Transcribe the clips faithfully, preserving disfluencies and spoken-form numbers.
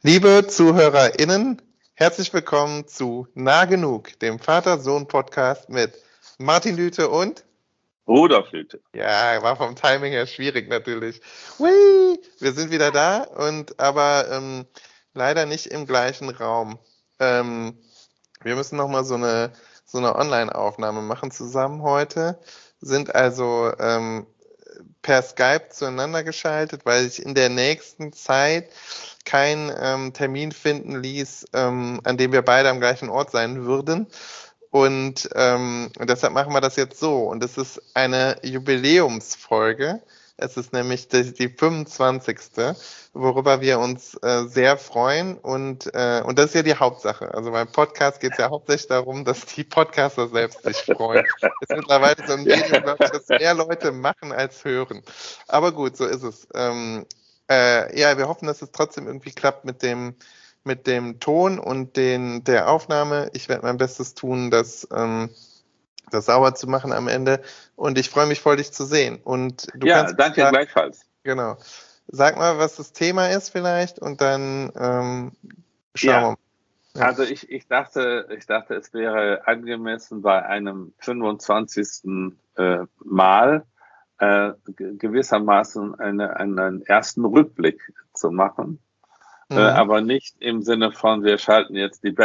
Liebe ZuhörerInnen, herzlich willkommen zu Nah Genug, dem Vater-Sohn-Podcast mit Martin Lüthe und Rudolf Lüthe. Ja, war vom Timing her schwierig natürlich. Hui, wir sind wieder da und aber ähm, leider nicht im gleichen Raum. Ähm, wir müssen nochmal so eine, so eine Online-Aufnahme machen zusammen heute, sind also ähm, per Skype zueinander geschaltet, weil ich in der nächsten Zeit keinen ähm, Termin finden ließ, ähm, an dem wir beide am gleichen Ort sein würden. Und ähm, deshalb machen wir das jetzt so. Und es ist eine Jubiläumsfolge. Es ist nämlich die, die fünfundzwanzigste, worüber wir uns äh, sehr freuen. Und, äh, und das ist ja die Hauptsache. Also beim Podcast geht es ja hauptsächlich darum, dass die Podcaster selbst sich freuen. Es ist mittlerweile so ein Medium, glaube ich, dass mehr Leute machen als hören. Aber gut, so ist es. Ähm, äh, ja, wir hoffen, dass es trotzdem irgendwie klappt mit dem mit dem Ton und den, der Aufnahme. Ich werde mein Bestes tun, das, ähm, das sauber zu machen am Ende. Und ich freue mich voll, dich zu sehen. Und du ja, kannst danke sagen, gleichfalls. Genau. Sag mal, was das Thema ist vielleicht und dann ähm, schauen ja. wir mal. Ja. Also ich, ich dachte, ich dachte, es wäre angemessen, bei einem fünfundzwanzigsten Äh, Mal äh, gewissermaßen eine, einen ersten Rückblick zu machen. Mhm. Äh, aber nicht im Sinne von, wir schalten jetzt die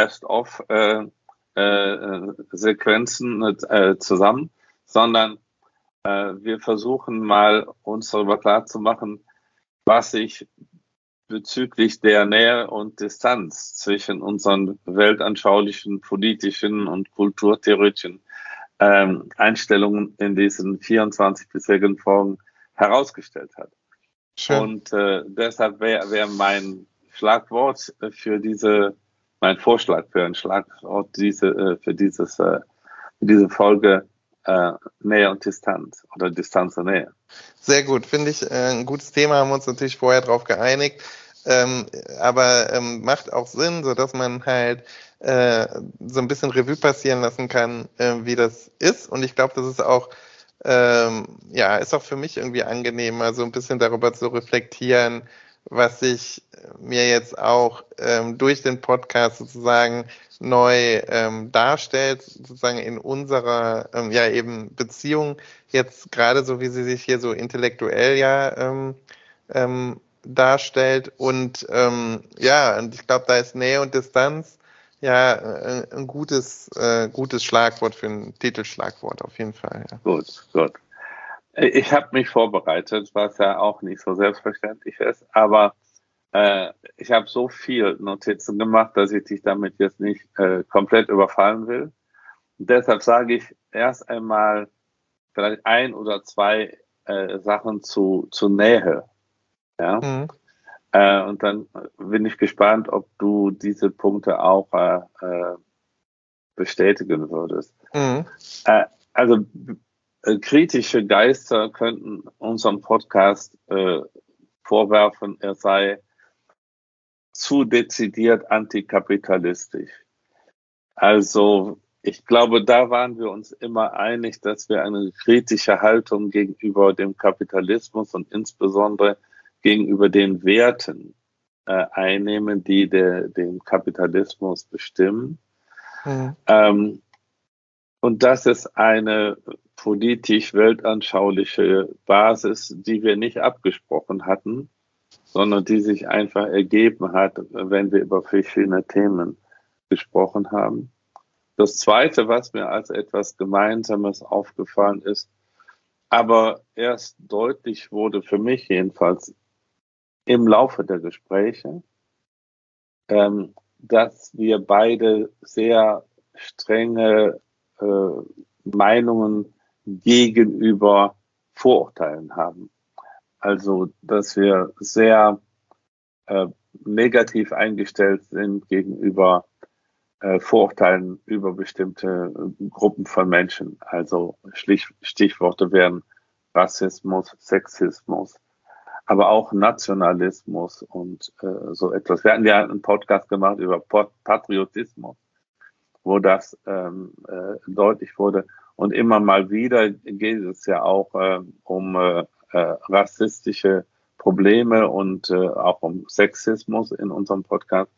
Best-of-Sequenzen äh, äh, zusammen, sondern äh, wir versuchen mal, uns darüber klarzumachen, was sich bezüglich der Nähe und Distanz zwischen unseren weltanschaulichen, politischen und kulturtheoretischen ähm, Einstellungen in diesen vierundzwanzig bisherigen Folgen herausgestellt hat. Schön. Und äh, deshalb wäre wär mein Schlagwort für diese, mein Vorschlag für ein Schlagwort diese, äh, für dieses, äh, für diese Folge äh, Nähe und Distanz oder Distanz und Nähe. Sehr gut, finde ich äh, ein gutes Thema, haben wir uns natürlich vorher drauf geeinigt, ähm, aber ähm, macht auch Sinn, so dass man halt äh, so ein bisschen Revue passieren lassen kann, äh, wie das ist, und ich glaube, das ist auch ähm, ja, ist auch für mich irgendwie angenehm, mal so ein bisschen darüber zu reflektieren, was sich mir jetzt auch ähm, durch den Podcast sozusagen neu ähm, darstellt, sozusagen in unserer ähm, ja eben Beziehung, jetzt gerade so, wie sie sich hier so intellektuell ja ähm, ähm, darstellt. Und ähm, ja, und ich glaube, da ist Nähe und Distanz ja äh, ein gutes, äh, gutes Schlagwort für ein Titelschlagwort auf jeden Fall. Ja. Gut, gut. Ich habe mich vorbereitet, was ja auch nicht so selbstverständlich ist, aber äh, ich habe so viel Notizen gemacht, dass ich dich damit jetzt nicht äh, komplett überfallen will. Und deshalb sage ich erst einmal vielleicht ein oder zwei äh, Sachen zu, zu Nähe. Ja. Mhm. Äh, und dann bin ich gespannt, ob du diese Punkte auch äh, bestätigen würdest. Mhm. Äh, also äh, kritische Geister könnten unserem Podcast äh, vorwerfen, er sei zu dezidiert antikapitalistisch. Also ich glaube, da waren wir uns immer einig, dass wir eine kritische Haltung gegenüber dem Kapitalismus und insbesondere gegenüber den Werten äh, einnehmen, die de, den Kapitalismus bestimmen. Mhm. Ähm, und das ist eine politisch-weltanschauliche Basis, die wir nicht abgesprochen hatten, sondern die sich einfach ergeben hat, wenn wir über verschiedene Themen gesprochen haben. Das Zweite, was mir als etwas Gemeinsames aufgefallen ist, aber erst deutlich wurde für mich jedenfalls im Laufe der Gespräche, ähm, dass wir beide sehr strenge äh, Meinungen gegenüber Vorurteilen haben. Also, dass wir sehr äh, negativ eingestellt sind gegenüber äh, Vorurteilen über bestimmte äh, Gruppen von Menschen. Also Stich, Stichworte wären Rassismus, Sexismus, aber auch Nationalismus und äh, so etwas. Wir hatten ja einen Podcast gemacht über Patriotismus, wo das ähm, äh, deutlich wurde. Und immer mal wieder geht es ja auch äh, um äh, äh, rassistische Probleme und äh, auch um Sexismus in unserem Podcast.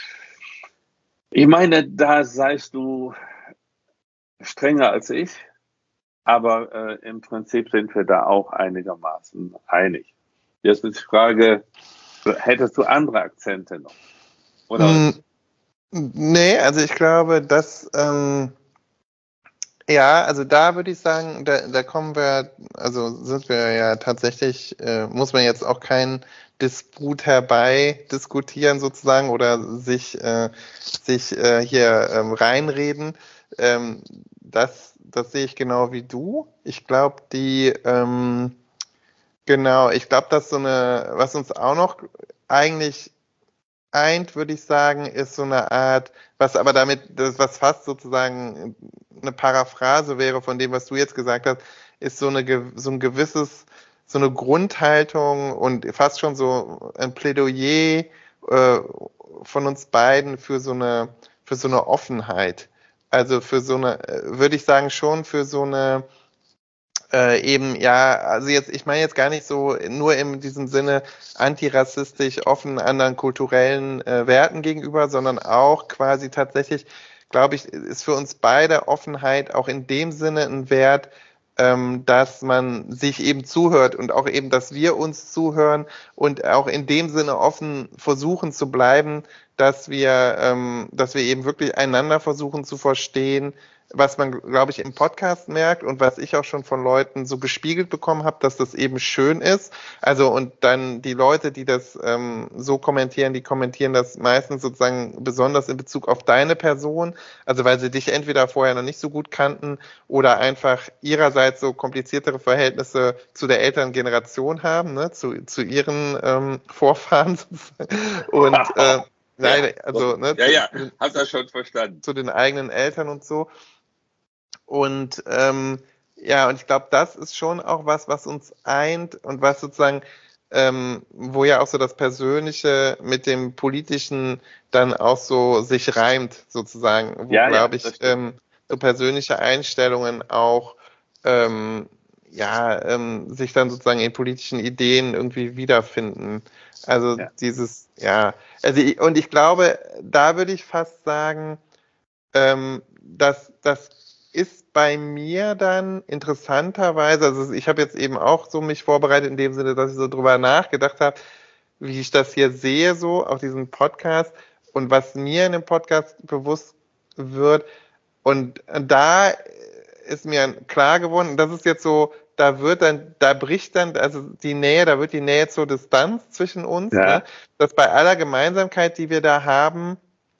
Ich meine, da seist du strenger als ich, aber äh, im Prinzip sind wir da auch einigermaßen einig. Jetzt ist die Frage, hättest du andere Akzente noch? Oder? Mm, nee, also ich glaube, dass, ähm, ja, also da würde ich sagen, da, da kommen wir, also sind wir ja tatsächlich, äh, muss man jetzt auch keinen Disput herbei diskutieren sozusagen oder sich, äh, sich äh, hier ähm, reinreden. Ähm, das, das sehe ich genau wie du. Ich glaube, die, ähm, genau, ich glaube, dass so eine, was uns auch noch eigentlich eint, würde ich sagen, ist so eine Art, was aber damit, das, was fast sozusagen eine Paraphrase wäre von dem, was du jetzt gesagt hast, ist so eine, ge- so ein gewisses, so eine Grundhaltung und fast schon so ein Plädoyer äh, von uns beiden für so eine, für so eine Offenheit. Also für so eine, äh, würde ich sagen, schon für so eine äh, eben, ja, also jetzt, ich meine jetzt gar nicht so nur in diesem Sinne antirassistisch offen anderen kulturellen äh, Werten gegenüber, sondern auch quasi tatsächlich, glaube ich, ist für uns beide Offenheit auch in dem Sinne ein Wert, ähm, dass man sich eben zuhört und auch eben, dass wir uns zuhören und auch in dem Sinne offen versuchen zu bleiben, dass wir, ähm, dass wir eben wirklich einander versuchen zu verstehen, was man, glaube ich, im Podcast merkt und was ich auch schon von Leuten so gespiegelt bekommen habe, dass das eben schön ist. Also und dann die Leute, die das ähm, so kommentieren, die kommentieren das meistens sozusagen besonders in Bezug auf deine Person, also weil sie dich entweder vorher noch nicht so gut kannten oder einfach ihrerseits so kompliziertere Verhältnisse zu der älteren Generation haben, ne, zu, zu ihren ähm, Vorfahren sozusagen. Und äh, Ja, nein, also ne, ja, zu, ja, zu, den, hab das schon verstanden. zu den eigenen Eltern und so. Und ähm, ja, und ich glaube, das ist schon auch was, was uns eint und was sozusagen, ähm, wo ja auch so das Persönliche mit dem Politischen dann auch so sich reimt, sozusagen, wo, Ja, ja, glaube das ich, stimmt. ähm, so persönliche Einstellungen auch ähm, ja, ähm, sich dann sozusagen in politischen Ideen irgendwie wiederfinden. Also Ja. dieses, ja, also ich, und ich glaube, da würde ich fast sagen, ähm, das, das ist bei mir dann interessanterweise, also ich habe jetzt eben auch so mich vorbereitet in dem Sinne, dass ich so drüber nachgedacht habe, wie ich das hier sehe, so auf diesem Podcast und was mir in dem Podcast bewusst wird. Und da ist mir klar geworden, das ist jetzt so, da wird dann, da bricht dann, also die Nähe, da wird die Nähe zur Distanz zwischen uns, ne? Ja. Dass bei aller Gemeinsamkeit, die wir da haben,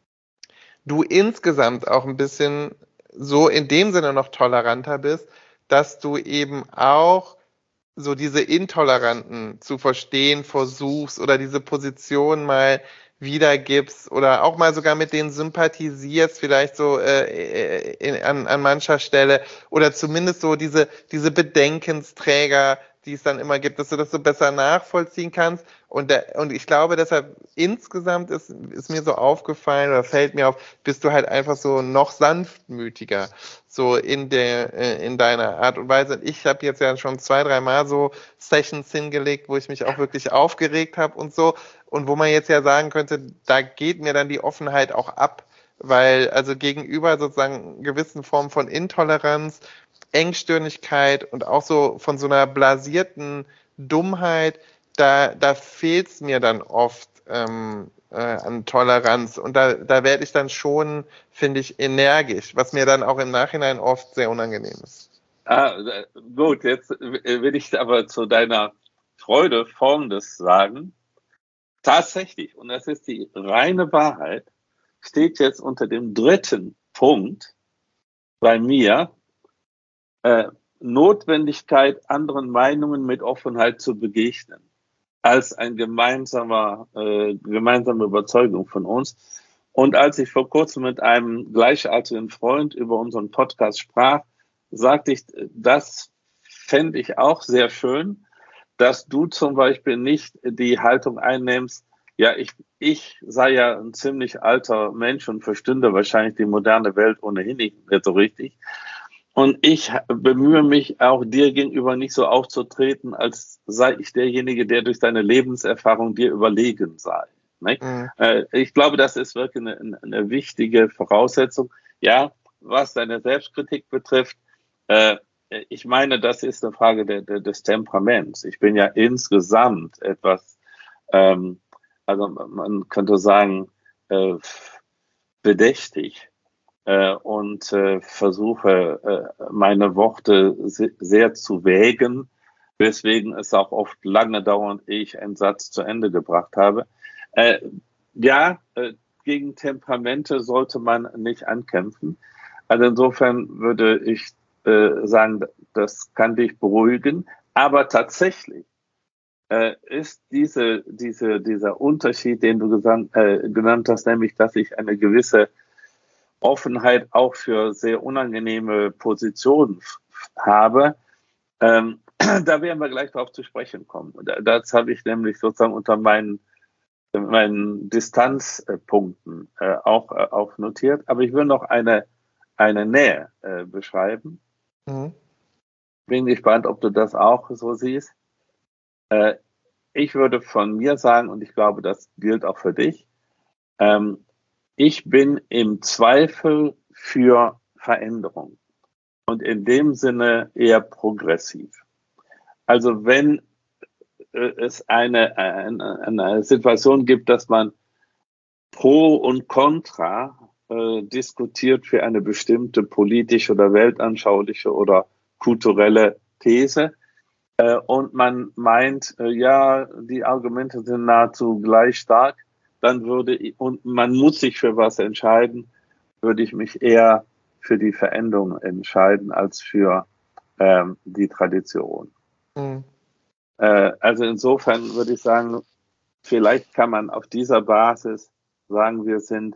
du insgesamt auch ein bisschen so in dem Sinne noch toleranter bist, dass du eben auch so diese Intoleranten zu verstehen versuchst oder diese Position mal wiedergibst oder auch mal sogar mit denen sympathisierst, vielleicht so äh, in, an, an mancher Stelle oder zumindest so diese, diese Bedenkensträger, die es dann immer gibt, dass du das so besser nachvollziehen kannst. Und, der, und ich glaube deshalb insgesamt ist, ist mir so aufgefallen oder fällt mir auf, bist du halt einfach so noch sanftmütiger so in der äh, in deiner Art und Weise. Ich habe jetzt ja schon zwei, dreimal so Sessions hingelegt, wo ich mich auch wirklich aufgeregt habe und so und wo man jetzt ja sagen könnte, da geht mir dann die Offenheit auch ab, weil also gegenüber sozusagen gewissen Formen von Intoleranz, Engstirnigkeit und auch so von so einer blasierten Dummheit, da da fehlt es mir dann oft ähm, äh, an Toleranz und da da werde ich dann schon, finde ich, energisch, was mir dann auch im Nachhinein oft sehr unangenehm ist. Ah, äh, gut, jetzt will ich aber zu deiner Freude Folgendes sagen. Tatsächlich, und das ist die reine Wahrheit, steht jetzt unter dem dritten Punkt bei mir äh, Notwendigkeit, anderen Meinungen mit Offenheit zu begegnen, als ein gemeinsamer, äh, gemeinsame Überzeugung von uns. Und als ich vor kurzem mit einem gleichaltrigen Freund über unseren Podcast sprach, sagte ich, das fände ich auch sehr schön, dass du zum Beispiel nicht die Haltung einnimmst, ja, ich, ich sei ja ein ziemlich alter Mensch und verstünde wahrscheinlich die moderne Welt ohnehin nicht, nicht so richtig. Und ich bemühe mich auch dir gegenüber nicht so aufzutreten, als sei ich derjenige, der durch seine Lebenserfahrung dir überlegen sei. Nicht? Mhm. Äh, ich glaube, das ist wirklich eine, eine wichtige Voraussetzung. Ja, was deine Selbstkritik betrifft, äh, ich meine, das ist eine Frage de, de, des Temperaments. Ich bin ja insgesamt etwas, ähm, also man könnte sagen, äh, bedächtig äh, und äh, versuche, äh, meine Worte se sehr zu wägen, weswegen es auch oft lange dauert, ehe ich einen Satz zu Ende gebracht habe. Äh, ja, äh, gegen Temperamente sollte man nicht ankämpfen. Also insofern würde ich äh, sagen, das kann dich beruhigen. Aber tatsächlich äh, ist diese, diese, dieser Unterschied, den du gesandt, äh, genannt hast, nämlich, dass ich eine gewisse Offenheit auch für sehr unangenehme Positionen habe, ähm, da werden wir gleich darauf zu sprechen kommen. Das habe ich nämlich sozusagen unter meinen, meinen Distanzpunkten äh, auch äh, aufnotiert. Aber ich will noch eine, eine Nähe äh, beschreiben. Mhm. Bin gespannt, ob du das auch so siehst. Äh, ich würde von mir sagen, und ich glaube, das gilt auch für dich, ähm, ich bin im Zweifel für Veränderung und in dem Sinne eher progressiv. Also wenn äh, es eine, eine, eine Situation gibt, dass man Pro und Contra äh, diskutiert für eine bestimmte politische oder weltanschauliche oder kulturelle These, äh, und man meint, äh, ja, die Argumente sind nahezu gleich stark, dann würde ich, und man muss sich für was entscheiden, würde ich mich eher für die Veränderung entscheiden als für ähm, die Tradition. Mhm. Äh, also insofern würde ich sagen, vielleicht kann man auf dieser Basis sagen, wir sind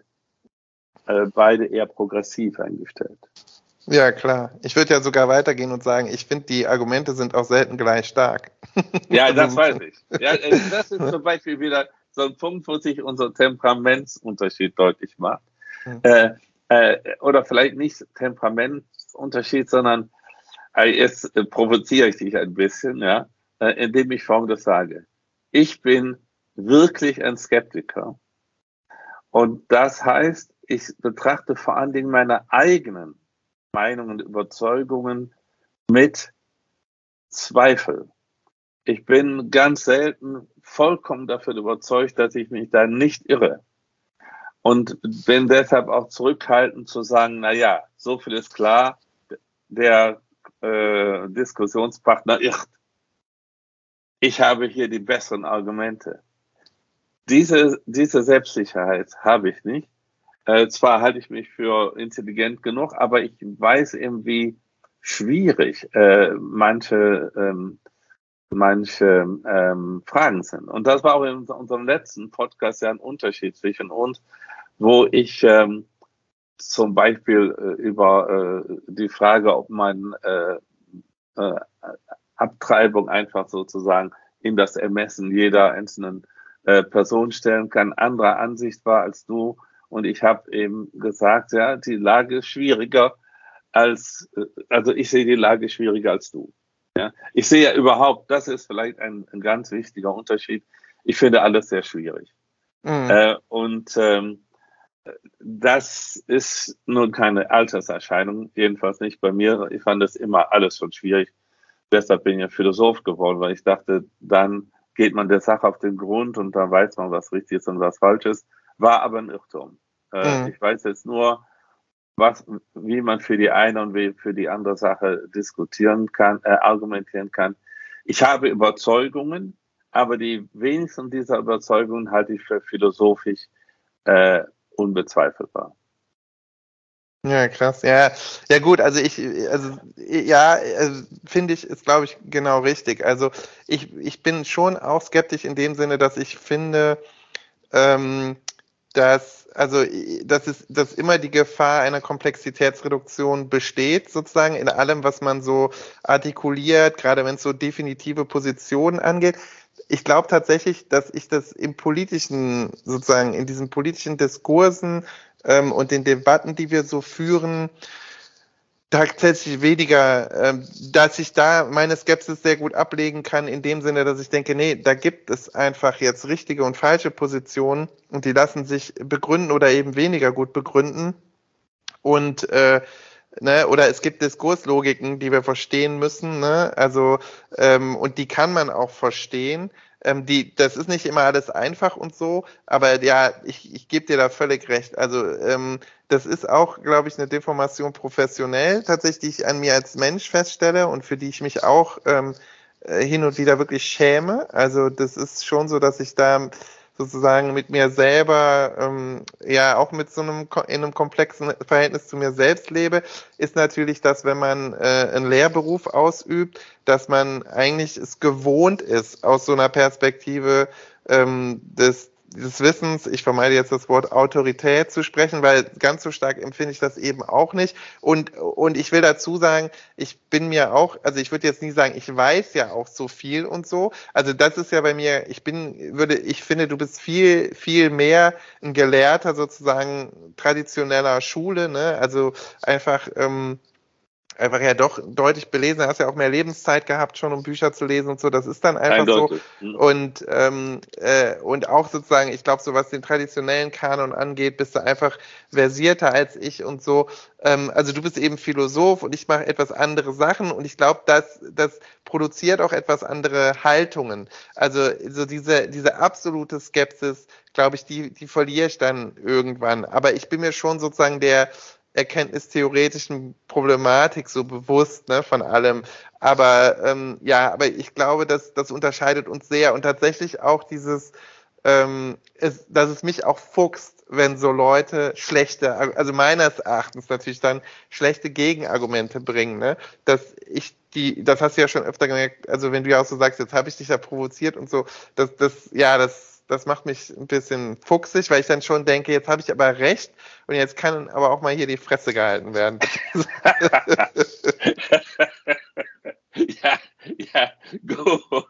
äh, beide eher progressiv eingestellt. Ja, klar. Ich würde ja sogar weitergehen und sagen, ich finde, die Argumente sind auch selten gleich stark. Ja, Also das weiß sozusagen. ich. Ja, äh, das ist zum Beispiel wieder so ein Punkt, wo sich unser Temperamentsunterschied deutlich macht. Mhm. Äh, äh, oder vielleicht nicht Temperamentsunterschied, sondern äh, jetzt äh, provoziere ich dich ein bisschen, ja, äh, indem ich Folgendes sage. Ich bin wirklich ein Skeptiker. Und das heißt, ich betrachte vor allen Dingen meine eigenen Meinungen und Überzeugungen mit Zweifel. Ich bin ganz selten vollkommen davon überzeugt, dass ich mich da nicht irre. Und bin deshalb auch zurückhaltend zu sagen, na ja, so viel ist klar, der äh, Diskussionspartner irrt. Ich habe hier die besseren Argumente. Diese, diese Selbstsicherheit habe ich nicht. Äh, zwar halte ich mich für intelligent genug, aber ich weiß eben, wie schwierig äh, manche, ähm, manche ähm, Fragen sind. Und das war auch in unserem letzten Podcast ja ein Unterschied zwischen uns, wo ich ähm, zum Beispiel äh, über äh, die Frage, ob man äh, äh, Abtreibung einfach sozusagen in das Ermessen jeder einzelnen äh, Person stellen kann, anderer Ansicht war als du. Und ich habe eben gesagt, ja, die Lage ist schwieriger als, äh, also ich sehe die Lage schwieriger als du. Ja, ich sehe ja überhaupt, das ist vielleicht ein, ein ganz wichtiger Unterschied. Ich finde alles sehr schwierig. Mhm. Äh, und ähm, das ist nun keine Alterserscheinung, jedenfalls nicht bei mir. Ich fand das immer alles schon schwierig. Deshalb bin ich ja Philosoph geworden, weil ich dachte, dann geht man der Sache auf den Grund und dann weiß man, was richtig ist und was falsch ist. War aber ein Irrtum. Äh, Mhm. ich weiß jetzt nur, was, wie man für die eine und wie für die andere Sache diskutieren kann, äh, argumentieren kann. Ich habe Überzeugungen, aber die wenigsten dieser Überzeugungen halte ich für philosophisch äh, unbezweifelbar. Ja, krass. Ja, ja gut, also ich, also ja, also finde ich, ist glaube ich genau richtig. Also ich, ich bin schon auch skeptisch in dem Sinne, dass ich finde, ähm, dass, also, dass es, dass immer die Gefahr einer Komplexitätsreduktion besteht, sozusagen in allem, was man so artikuliert, gerade wenn es so definitive Positionen angeht. Ich glaube tatsächlich, dass ich das im politischen, sozusagen in diesen politischen Diskursen ähm, und den Debatten, die wir so führen, tatsächlich weniger, ähm, dass ich da meine Skepsis sehr gut ablegen kann, in dem Sinne, dass ich denke, nee, da gibt es einfach jetzt richtige und falsche Positionen und die lassen sich begründen oder eben weniger gut begründen. Und äh, ne, oder es gibt Diskurslogiken, die wir verstehen müssen, ne? Also ähm, und die kann man auch verstehen. Ähm, die, das ist nicht immer alles einfach und so, aber ja, ich, ich gebe dir da völlig recht. Also ähm, das ist auch, glaube ich, eine Deformation professionell, tatsächlich, die ich an mir als Mensch feststelle und für die ich mich auch ähm, äh, hin und wieder wirklich schäme. Also das ist schon so, dass ich da sozusagen mit mir selber, ähm, ja, auch mit so einem, in einem komplexen Verhältnis zu mir selbst lebe, ist natürlich, dass wenn man äh, einen Lehrberuf ausübt, dass man eigentlich es gewohnt ist, aus so einer Perspektive ähm, des des Wissens, ich vermeide jetzt das Wort Autorität zu sprechen, weil ganz so stark empfinde ich das eben auch nicht. Und, und ich will dazu sagen, ich bin mir auch, also ich würde jetzt nie sagen, ich weiß ja auch so viel und so. Also das ist ja bei mir, ich bin, würde, ich finde, du bist viel, viel mehr ein Gelehrter sozusagen traditioneller Schule, ne? Also einfach, ähm, einfach ja doch deutlich belesen, hast ja auch mehr Lebenszeit gehabt schon, um Bücher zu lesen und so, das ist dann einfach so. Eindeutig. Hm. Und, ähm, äh, und auch sozusagen, ich glaube, so was den traditionellen Kanon angeht, bist du einfach versierter als ich und so. Ähm, also du bist eben Philosoph und ich mache etwas andere Sachen und ich glaube, das, das produziert auch etwas andere Haltungen. Also so diese, diese absolute Skepsis, glaube ich, die, die verliere ich dann irgendwann. Aber ich bin mir schon sozusagen der erkenntnistheoretischen Problematik so bewusst, ne, von allem. Aber ähm, ja, aber ich glaube, dass das unterscheidet uns sehr und tatsächlich auch dieses, ähm, ist, dass es mich auch fuchst, wenn so Leute schlechte, also meines Erachtens natürlich dann schlechte Gegenargumente bringen, ne, dass ich die, das hast du ja schon öfter gemerkt, also wenn du ja auch so sagst, jetzt habe ich dich ja provoziert und so, das, das, ja, das das macht mich ein bisschen fuchsig, weil ich dann schon denke, jetzt habe ich aber recht und jetzt kann aber auch mal hier die Fresse gehalten werden. ja, ja, gut.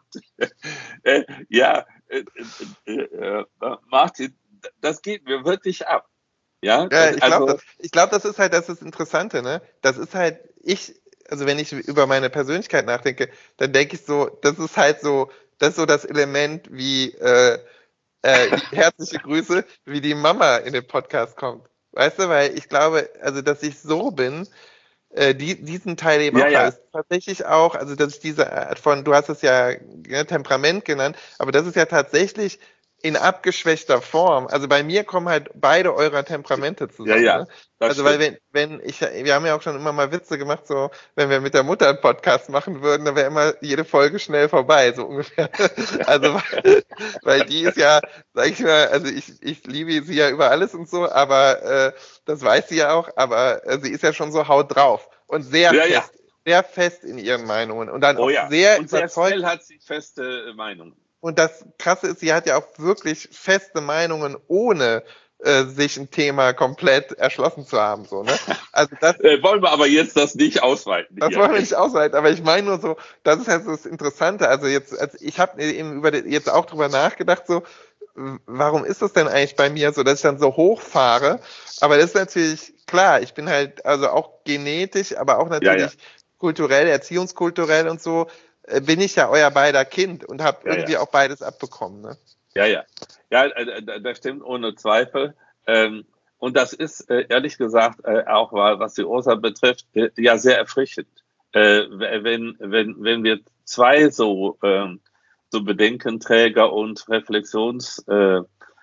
äh, ja, äh, äh, äh, Martin, das geht mir wirklich ab. Ja, Ja, ich glaube, also, das, ich glaube, das ist halt das ist Interessante, ne? Das ist halt, ich, also wenn ich über meine Persönlichkeit nachdenke, dann denke ich so, das ist halt so, das ist so das Element wie, äh, äh, herzliche Grüße, wie die Mama in den Podcast kommt. Weißt du, weil ich glaube, also dass ich so bin, äh, die, diesen Teil eben ja, auch habe, ja, ist tatsächlich auch, also dass ich diese Art von, du hast es ja, ja Temperament genannt, aber das ist ja tatsächlich in abgeschwächter Form. Also bei mir kommen halt beide eurer Temperamente ja, zusammen. ja, Ne? das Also weil stimmt. wenn, wenn ich, wir haben ja auch schon immer mal Witze gemacht, so wenn wir mit der Mutter einen Podcast machen würden, dann wäre immer jede Folge schnell vorbei, so ungefähr. Also weil, weil die ist ja, sag ich mal, also ich, ich liebe sie ja über alles und so, aber äh, das weiß sie ja auch, aber äh, sie ist ja schon so haut drauf und sehr Ja, ja, fest, sehr fest in ihren Meinungen und dann oh auch ja. sehr Und sehr überzeugt. schnell hat sie feste Meinungen. Und das Krasse ist, sie hat ja auch wirklich feste Meinungen, ohne äh, sich ein Thema komplett erschlossen zu haben. So, ne? Also das, Äh, wollen wir aber jetzt das nicht ausweiten das hier. wollen wir nicht aushalten, aber ich meine nur so, das ist halt so das Interessante. Also jetzt, also ich habe eben über die, jetzt auch drüber nachgedacht, so, warum ist das denn eigentlich bei mir so, dass ich dann so hochfahre? Aber das ist natürlich klar, ich bin halt also auch genetisch, aber auch Ja, ja, natürlich kulturell, erziehungskulturell und so, äh, bin ich ja euer beider Kind und habe ja, ja, irgendwie auch beides abbekommen. Ne? ja, ja. Ja, äh, das stimmt ohne Zweifel. Ähm, und das ist äh, ehrlich gesagt äh, auch, was die Ursa betrifft, äh, ja sehr erfrischend. Äh, wenn, wenn, wenn wir zwei so, ähm, so Bedenkenträger und Reflexions äh,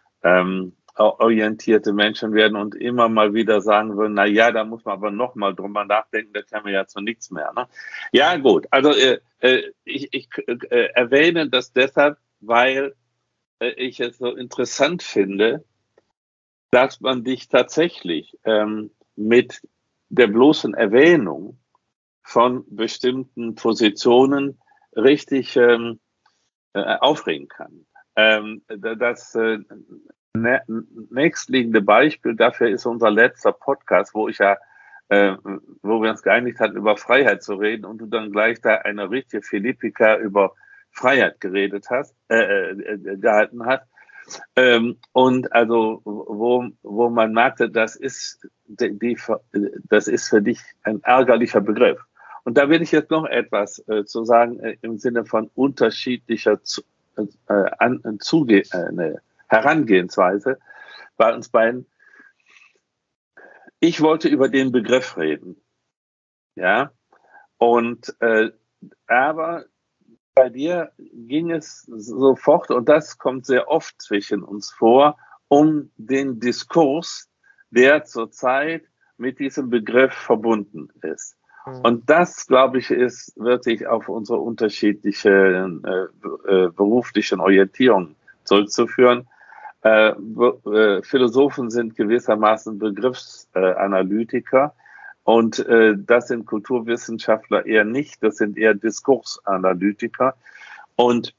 ähm, orientierte Menschen werden und immer mal wieder sagen würden, na ja, da muss man aber noch mal drüber nachdenken, da kann man ja zu nichts mehr. Ne? Ja, gut. Also äh, äh, ich, ich äh, erwähne das deshalb, weil äh, ich es so interessant finde, dass man dich tatsächlich ähm, mit der bloßen Erwähnung von bestimmten Positionen richtig ähm, äh, aufregen kann. Ähm, das äh, nächstliegende Beispiel dafür ist unser letzter Podcast, wo ich ja, äh, wo wir uns geeinigt hatten, über Freiheit zu reden und du dann gleich da eine richtige Philippika über Freiheit geredet hast, äh, äh, gehalten hast. Ähm, und also, wo, wo man merkte, das ist, die, die, das ist für dich ein ärgerlicher Begriff. Und da will ich jetzt noch etwas äh, zu sagen äh, im Sinne von unterschiedlicher zu, äh, an, Zuge, äh, ne, Herangehensweise bei uns beiden. Ich wollte über den Begriff reden, ja, und äh, aber bei dir ging es sofort, und das kommt sehr oft zwischen uns vor, um den Diskurs, der zurzeit mit diesem Begriff verbunden ist. Mhm. Und das, glaube ich, ist wirklich auf unsere unterschiedlichen äh, äh, beruflichen Orientierungen zurückzuführen. Äh, äh, Philosophen sind gewissermaßen Begriffsanalytiker. Und äh, das sind Kulturwissenschaftler eher nicht, das sind eher Diskursanalytiker. Und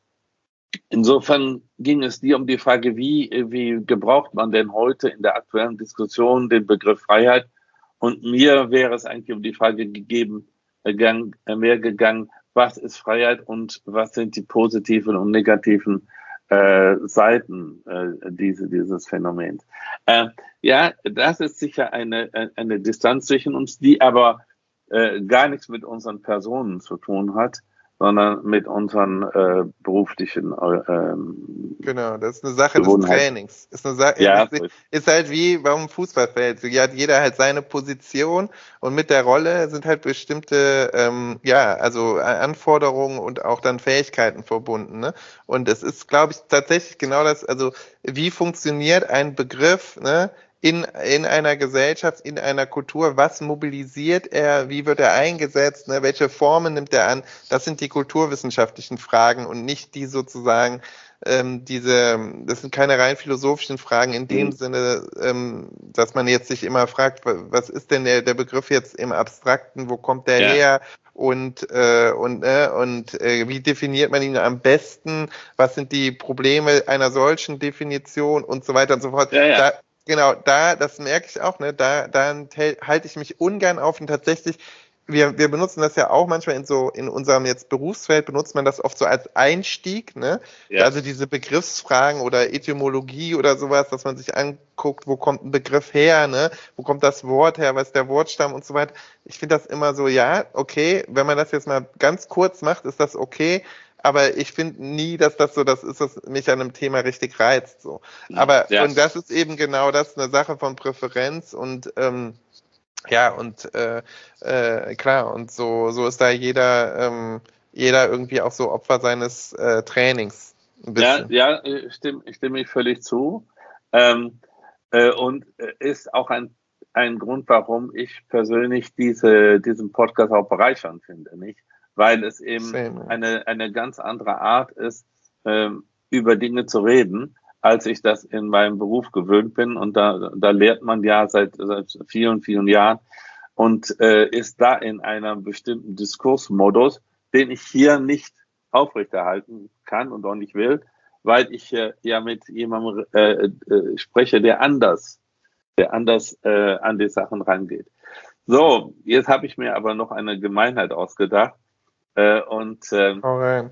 insofern ging es dir um die Frage, wie, wie gebraucht man denn heute in der aktuellen Diskussion den Begriff Freiheit? Und mir wäre es eigentlich um die Frage gegeben, gegangen, mehr gegangen, was ist Freiheit und was sind die positiven und negativen äh, Seiten äh, diese, dieses Phänomens. Äh, ja, das ist sicher eine, eine Distanz zwischen uns, die aber äh, gar nichts mit unseren Personen zu tun hat, sondern mit unseren äh, beruflichen äh, ähm, Genau, das ist eine Sache des Trainings. Ist, eine Sache, ja, ist, ist halt wie beim Fußballfeld. Hier hat jeder halt seine Position und mit der Rolle sind halt bestimmte, ähm, ja, also Anforderungen und auch dann Fähigkeiten verbunden. Ne? Und es ist, glaube ich, tatsächlich genau das, also wie funktioniert ein Begriff, ne? In, in einer Gesellschaft, in einer Kultur, was mobilisiert er, wie wird er eingesetzt, ne? Welche Formen nimmt er an? Das sind die kulturwissenschaftlichen Fragen und nicht die sozusagen, ähm, diese, das sind keine rein philosophischen Fragen in dem mhm. Sinne, ähm, dass man jetzt sich immer fragt, was ist denn der, der Begriff jetzt im Abstrakten, wo kommt der ja. her? Und, äh, und, äh, und äh, wie definiert man ihn am besten? Was sind die Probleme einer solchen Definition und so weiter und so fort? Ja, ja. Da, Genau, da, das merke ich auch, ne, da, da halte ich mich ungern auf und tatsächlich, wir, wir benutzen das ja auch manchmal in so, in unserem jetzt Berufsfeld benutzt man das oft so als Einstieg, ne, ja. Also diese Begriffsfragen oder Etymologie oder sowas, dass man sich anguckt, wo kommt ein Begriff her, ne, wo kommt das Wort her, was ist der Wortstamm und so weiter. Ich finde das immer so, ja, okay, wenn man das jetzt mal ganz kurz macht, ist das okay. Aber ich finde nie, dass das so das ist, was mich an einem Thema richtig reizt. So. Aber ja. Und das ist eben genau das, eine Sache von Präferenz und ähm, ja, und äh, äh, klar, und so, so ist da jeder, ähm, jeder irgendwie auch so Opfer seines äh, Trainings. Ein bisschen. Ja, ja, ich stimme, ich stimme ich völlig zu. Ähm, äh, und ist auch ein, ein Grund, warum ich persönlich diese, diesen Podcast auch bereichernd finde, nicht? Weil es eben Same, eine, eine ganz andere Art ist, ähm, über Dinge zu reden, als ich das in meinem Beruf gewöhnt bin. Und da, da lehrt man ja seit, seit vielen, vielen Jahren und äh, ist da in einem bestimmten Diskursmodus, den ich hier nicht aufrechterhalten kann und auch nicht will, weil ich äh, ja mit jemandem äh, äh, spreche, der anders, der anders äh, an die Sachen rangeht. So, jetzt habe ich mir aber noch eine Gemeinheit ausgedacht. Äh, und äh, okay.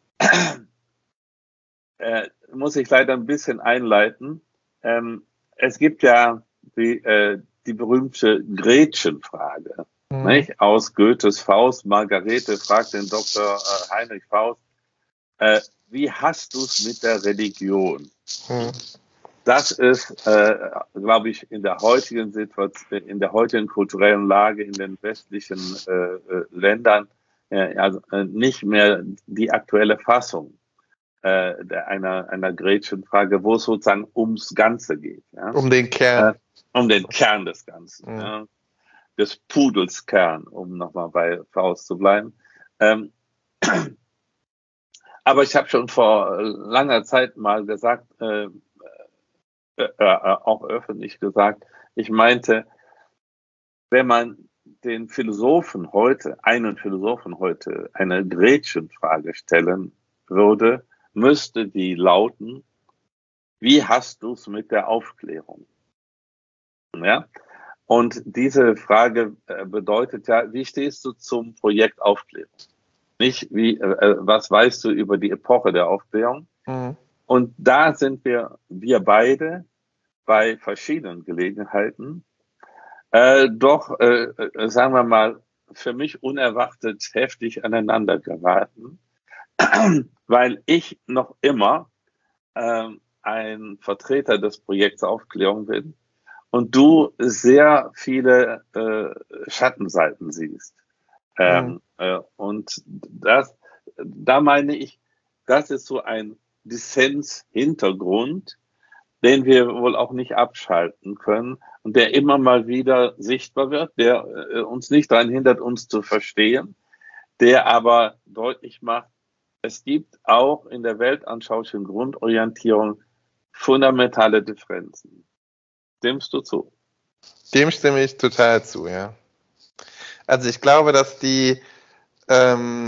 äh, muss ich leider ein bisschen einleiten. Ähm, es gibt ja die, äh, die berühmte Gretchenfrage, mhm. nicht? Aus Goethes Faust. Margarete fragt den Doktor äh, Heinrich Faust, äh, wie hast du es mit der Religion? Mhm. Das ist, äh, glaube ich, in der heutigen Situation, in der heutigen kulturellen Lage in den westlichen äh, äh, Ländern äh, also äh, nicht mehr die aktuelle Fassung äh, der, einer, einer Gretchenfrage, wo es sozusagen ums Ganze geht. Ja? Um den Kern. Äh, um den Kern des Ganzen. Mhm. Ja? Des Pudels Kern, um nochmal bei Faust zu bleiben. Ähm, aber ich habe schon vor langer Zeit mal gesagt, äh, äh, äh, auch öffentlich gesagt, ich meinte, wenn man den Philosophen heute, einen Philosophen heute, eine Gretchenfrage stellen würde, müsste die lauten, wie hast du es mit der Aufklärung? Ja? Und diese Frage bedeutet ja, wie stehst du zum Projekt Aufklärung? Nicht, wie, äh, was weißt du über die Epoche der Aufklärung? Mhm. Und und da sind wir, wir beide bei verschiedenen Gelegenheiten, äh, doch, äh, sagen wir mal, für mich unerwartet heftig aneinander geraten, weil ich noch immer äh, ein Vertreter des Projekts Aufklärung bin und du sehr viele äh, Schattenseiten siehst. Ähm, Mhm. äh, und das, da meine ich, das ist so ein Dissens-Hintergrund, den wir wohl auch nicht abschalten können und der immer mal wieder sichtbar wird, der äh, uns nicht daran hindert, uns zu verstehen, der aber deutlich macht, es gibt auch in der weltanschaulichen Grundorientierung fundamentale Differenzen. Stimmst du zu? Dem stimme ich total zu, ja. Also ich glaube, dass die, ähm,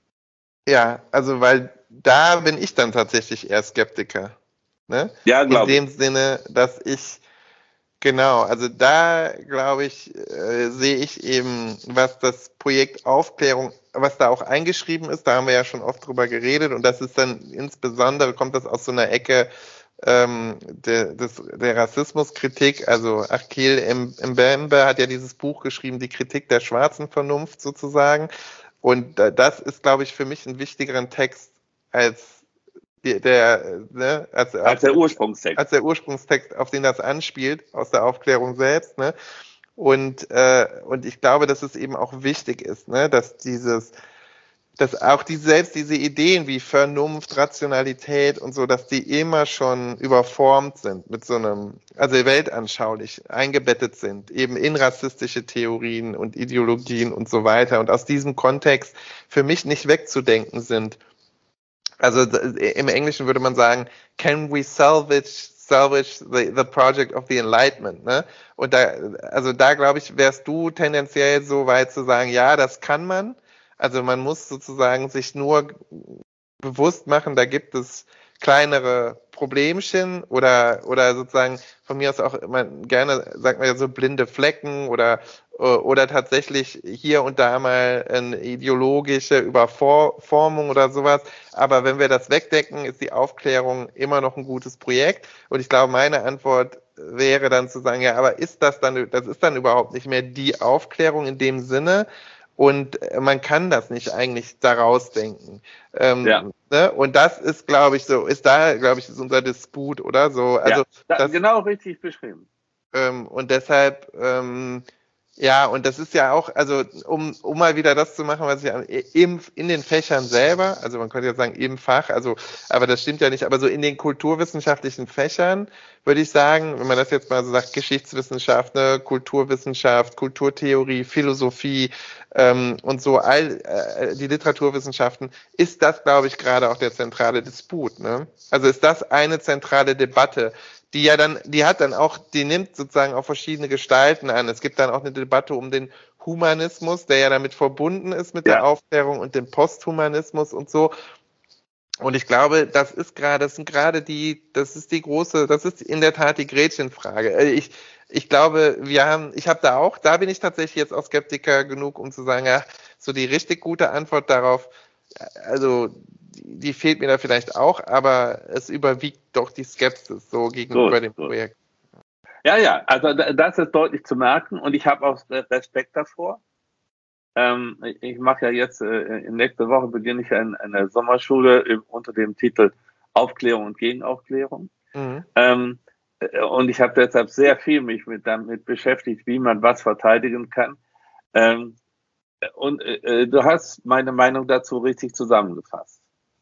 ja, also weil da bin ich dann tatsächlich eher Skeptiker. Ne? Ja, In glaube dem ich. Sinne, dass ich, genau, also da glaube ich, äh, sehe ich eben, was das Projekt Aufklärung, was da auch eingeschrieben ist, da haben wir ja schon oft drüber geredet und das ist dann insbesondere, kommt das aus so einer Ecke ähm, der, des, der Rassismuskritik, also Achille Mbembe hat ja dieses Buch geschrieben, die Kritik der schwarzen Vernunft sozusagen und äh, das ist, glaube ich, für mich ein wichtigeren Text als die, der, ne, als, Als auf, der Ursprungstext. als der Ursprungstext, auf den das anspielt, aus der Aufklärung selbst, ne? Und, äh, und ich glaube, dass es eben auch wichtig ist, ne, dass dieses, dass auch die, selbst diese Ideen wie Vernunft, Rationalität und so, dass die immer schon überformt sind mit so einem, also weltanschaulich eingebettet sind, eben in rassistische Theorien und Ideologien und so weiter und aus diesem Kontext für mich nicht wegzudenken sind. Also im Englischen würde man sagen, can we salvage salvage the, the project of the Enlightenment, ne? Und da, also da glaube ich, wärst du tendenziell so weit zu sagen, ja, das kann man. Also man muss sozusagen sich nur bewusst machen, da gibt es kleinere Problemchen oder, oder sozusagen von mir aus auch immer gerne, sagt man ja so blinde Flecken oder, oder tatsächlich hier und da mal eine ideologische Überformung oder sowas. Aber wenn wir das wegdecken, ist die Aufklärung immer noch ein gutes Projekt. Und ich glaube, meine Antwort wäre dann zu sagen, ja, aber ist das dann, das ist dann überhaupt nicht mehr die Aufklärung in dem Sinne, und man kann das nicht eigentlich daraus denken. Ähm, Ja. ne? Und das ist, glaube ich, so, ist da, glaube ich, ist unser Disput, oder so. Also Ja, da, das, genau richtig beschrieben. ähm, und deshalb, ähm, ja, und das ist ja auch, also um, um mal wieder das zu machen, was ich im, in den Fächern selber, also man könnte ja sagen im Fach, also, aber das stimmt ja nicht, aber so in den kulturwissenschaftlichen Fächern würde ich sagen, wenn man das jetzt mal so sagt, Geschichtswissenschaft, ne, Kulturwissenschaft, Kulturtheorie, Philosophie ähm, und so all äh, die Literaturwissenschaften, ist das, glaube ich, gerade auch der zentrale Disput. Ne? Also ist das eine zentrale Debatte, die ja dann, die hat dann auch, die nimmt sozusagen auch verschiedene Gestalten an. Es gibt dann auch eine Debatte um den Humanismus, der ja damit verbunden ist mit der Ja. Aufklärung und dem Posthumanismus und so. Und ich glaube, das ist gerade, das sind gerade die, das ist die große, das ist in der Tat die Gretchenfrage. Ich, ich glaube, wir haben, ich habe da auch, da bin ich tatsächlich jetzt auch Skeptiker genug, um zu sagen, ja, so die richtig gute Antwort darauf, also die, die fehlt mir da vielleicht auch, aber es überwiegt doch die Skepsis so gegenüber Gut, dem gut. Projekt. Ja, ja, also das ist deutlich zu merken und ich habe auch Respekt davor. Ähm, ich mache ja jetzt, äh, nächste Woche beginne ich eine, eine Sommerschule unter dem Titel Aufklärung und Gegenaufklärung. Mhm. Ähm, und ich habe deshalb sehr viel mich mit, damit beschäftigt, wie man was verteidigen kann. Ähm, und äh, du hast meine Meinung dazu richtig zusammengefasst.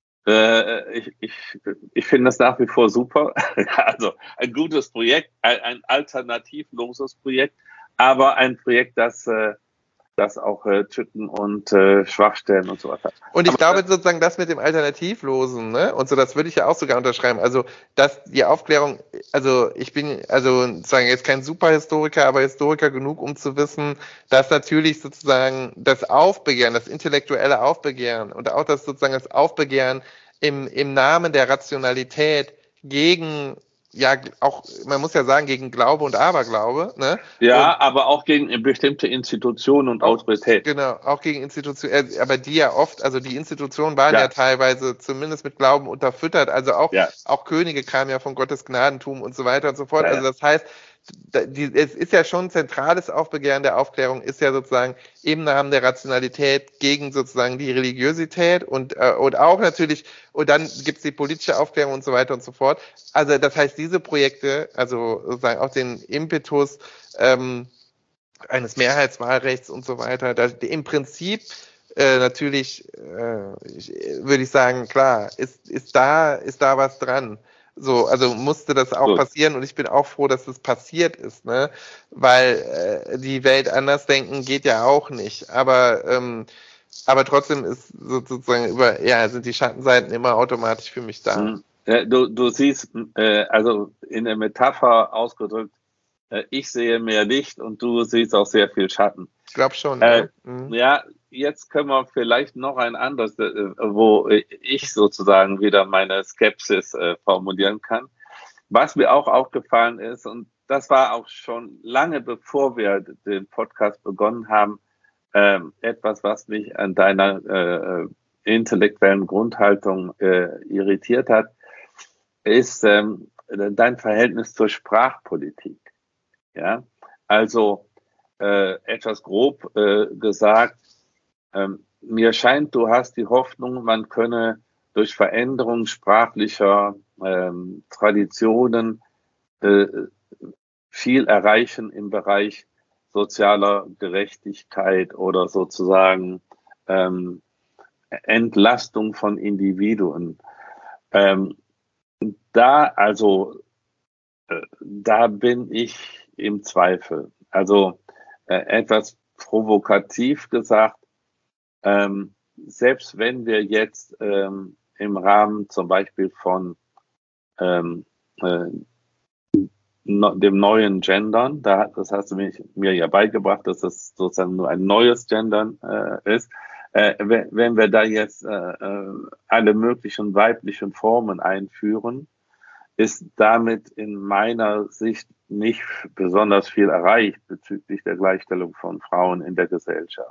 Äh, ich ich, ich finde das nach wie vor super. Also ein gutes Projekt, ein, ein alternativloses Projekt, aber ein Projekt, das äh, das auch äh, Tücken und äh, Schwachstellen und so weiter. Und ich Aber glaube das, sozusagen das mit dem Alternativlosen, ne? Und so, das würde ich ja auch sogar unterschreiben. Also, dass die Aufklärung, also ich bin also sozusagen jetzt kein Superhistoriker, aber Historiker genug, um zu wissen, dass natürlich sozusagen das Aufbegehren, das intellektuelle Aufbegehren und auch das sozusagen das Aufbegehren im, im Namen der Rationalität gegen ja auch, man muss ja sagen, gegen Glaube und Aberglaube, ne? Und Ja, aber auch gegen bestimmte Institutionen und auch, Autoritäten. genau, auch gegen Institutionen, äh, aber die ja oft, also die Institutionen waren ja Ja, teilweise zumindest mit Glauben unterfüttert, also auch, ja, auch Könige kamen ja von Gottes Gnadentum und so weiter und so fort. ja, Also ja. das heißt, da- die, es ist ja schon ein zentrales Aufbegehren der Aufklärung, ist ja sozusagen im Namen der Rationalität gegen sozusagen die Religiosität und, äh, und auch natürlich, und dann gibt es die politische Aufklärung und so weiter und so fort. Also das heißt, diese Projekte, also sozusagen auch den Impetus, ähm, eines Mehrheitswahlrechts und so weiter. Da, im Prinzip äh, natürlich äh, ich, würde ich sagen, klar, ist, ist, da, ist da was dran. So, also musste das auch Gut. passieren und ich bin auch froh, dass das passiert ist, ne? Weil äh, die Welt anders denken geht ja auch nicht. Aber, ähm, aber trotzdem ist sozusagen über, ja, sind die Schattenseiten immer automatisch für mich da. Hm. Äh, Du, du siehst, äh, also in der Metapher ausgedrückt, äh, ich sehe mehr Licht und du siehst auch sehr viel Schatten. Ich glaube schon, Äh, ja. Mhm. ja, jetzt können wir vielleicht noch ein anderes, äh, wo ich sozusagen wieder meine Skepsis äh, formulieren kann. Was mir auch aufgefallen ist, und das war auch schon lange bevor wir den Podcast begonnen haben, ähm, etwas, was mich an deiner äh, intellektuellen Grundhaltung äh, irritiert hat, ist ähm, dein Verhältnis zur Sprachpolitik. Ja, also äh, etwas grob äh, gesagt, ähm, mir scheint, du hast die Hoffnung, man könne durch Veränderung sprachlicher ähm, Traditionen äh, viel erreichen im Bereich sozialer Gerechtigkeit oder sozusagen ähm, Entlastung von Individuen. Ähm, da also äh, da bin ich im Zweifel. Also äh, etwas provokativ gesagt, ähm, selbst wenn wir jetzt ähm, im Rahmen zum Beispiel von ähm, äh, no, dem neuen Gendern, da, das hast du mich, mir ja beigebracht, dass das sozusagen nur ein neues Gendern äh, ist, äh, wenn, wenn wir da jetzt äh, äh, alle möglichen weiblichen Formen einführen, ist damit in meiner Sicht nicht besonders viel erreicht bezüglich der Gleichstellung von Frauen in der Gesellschaft.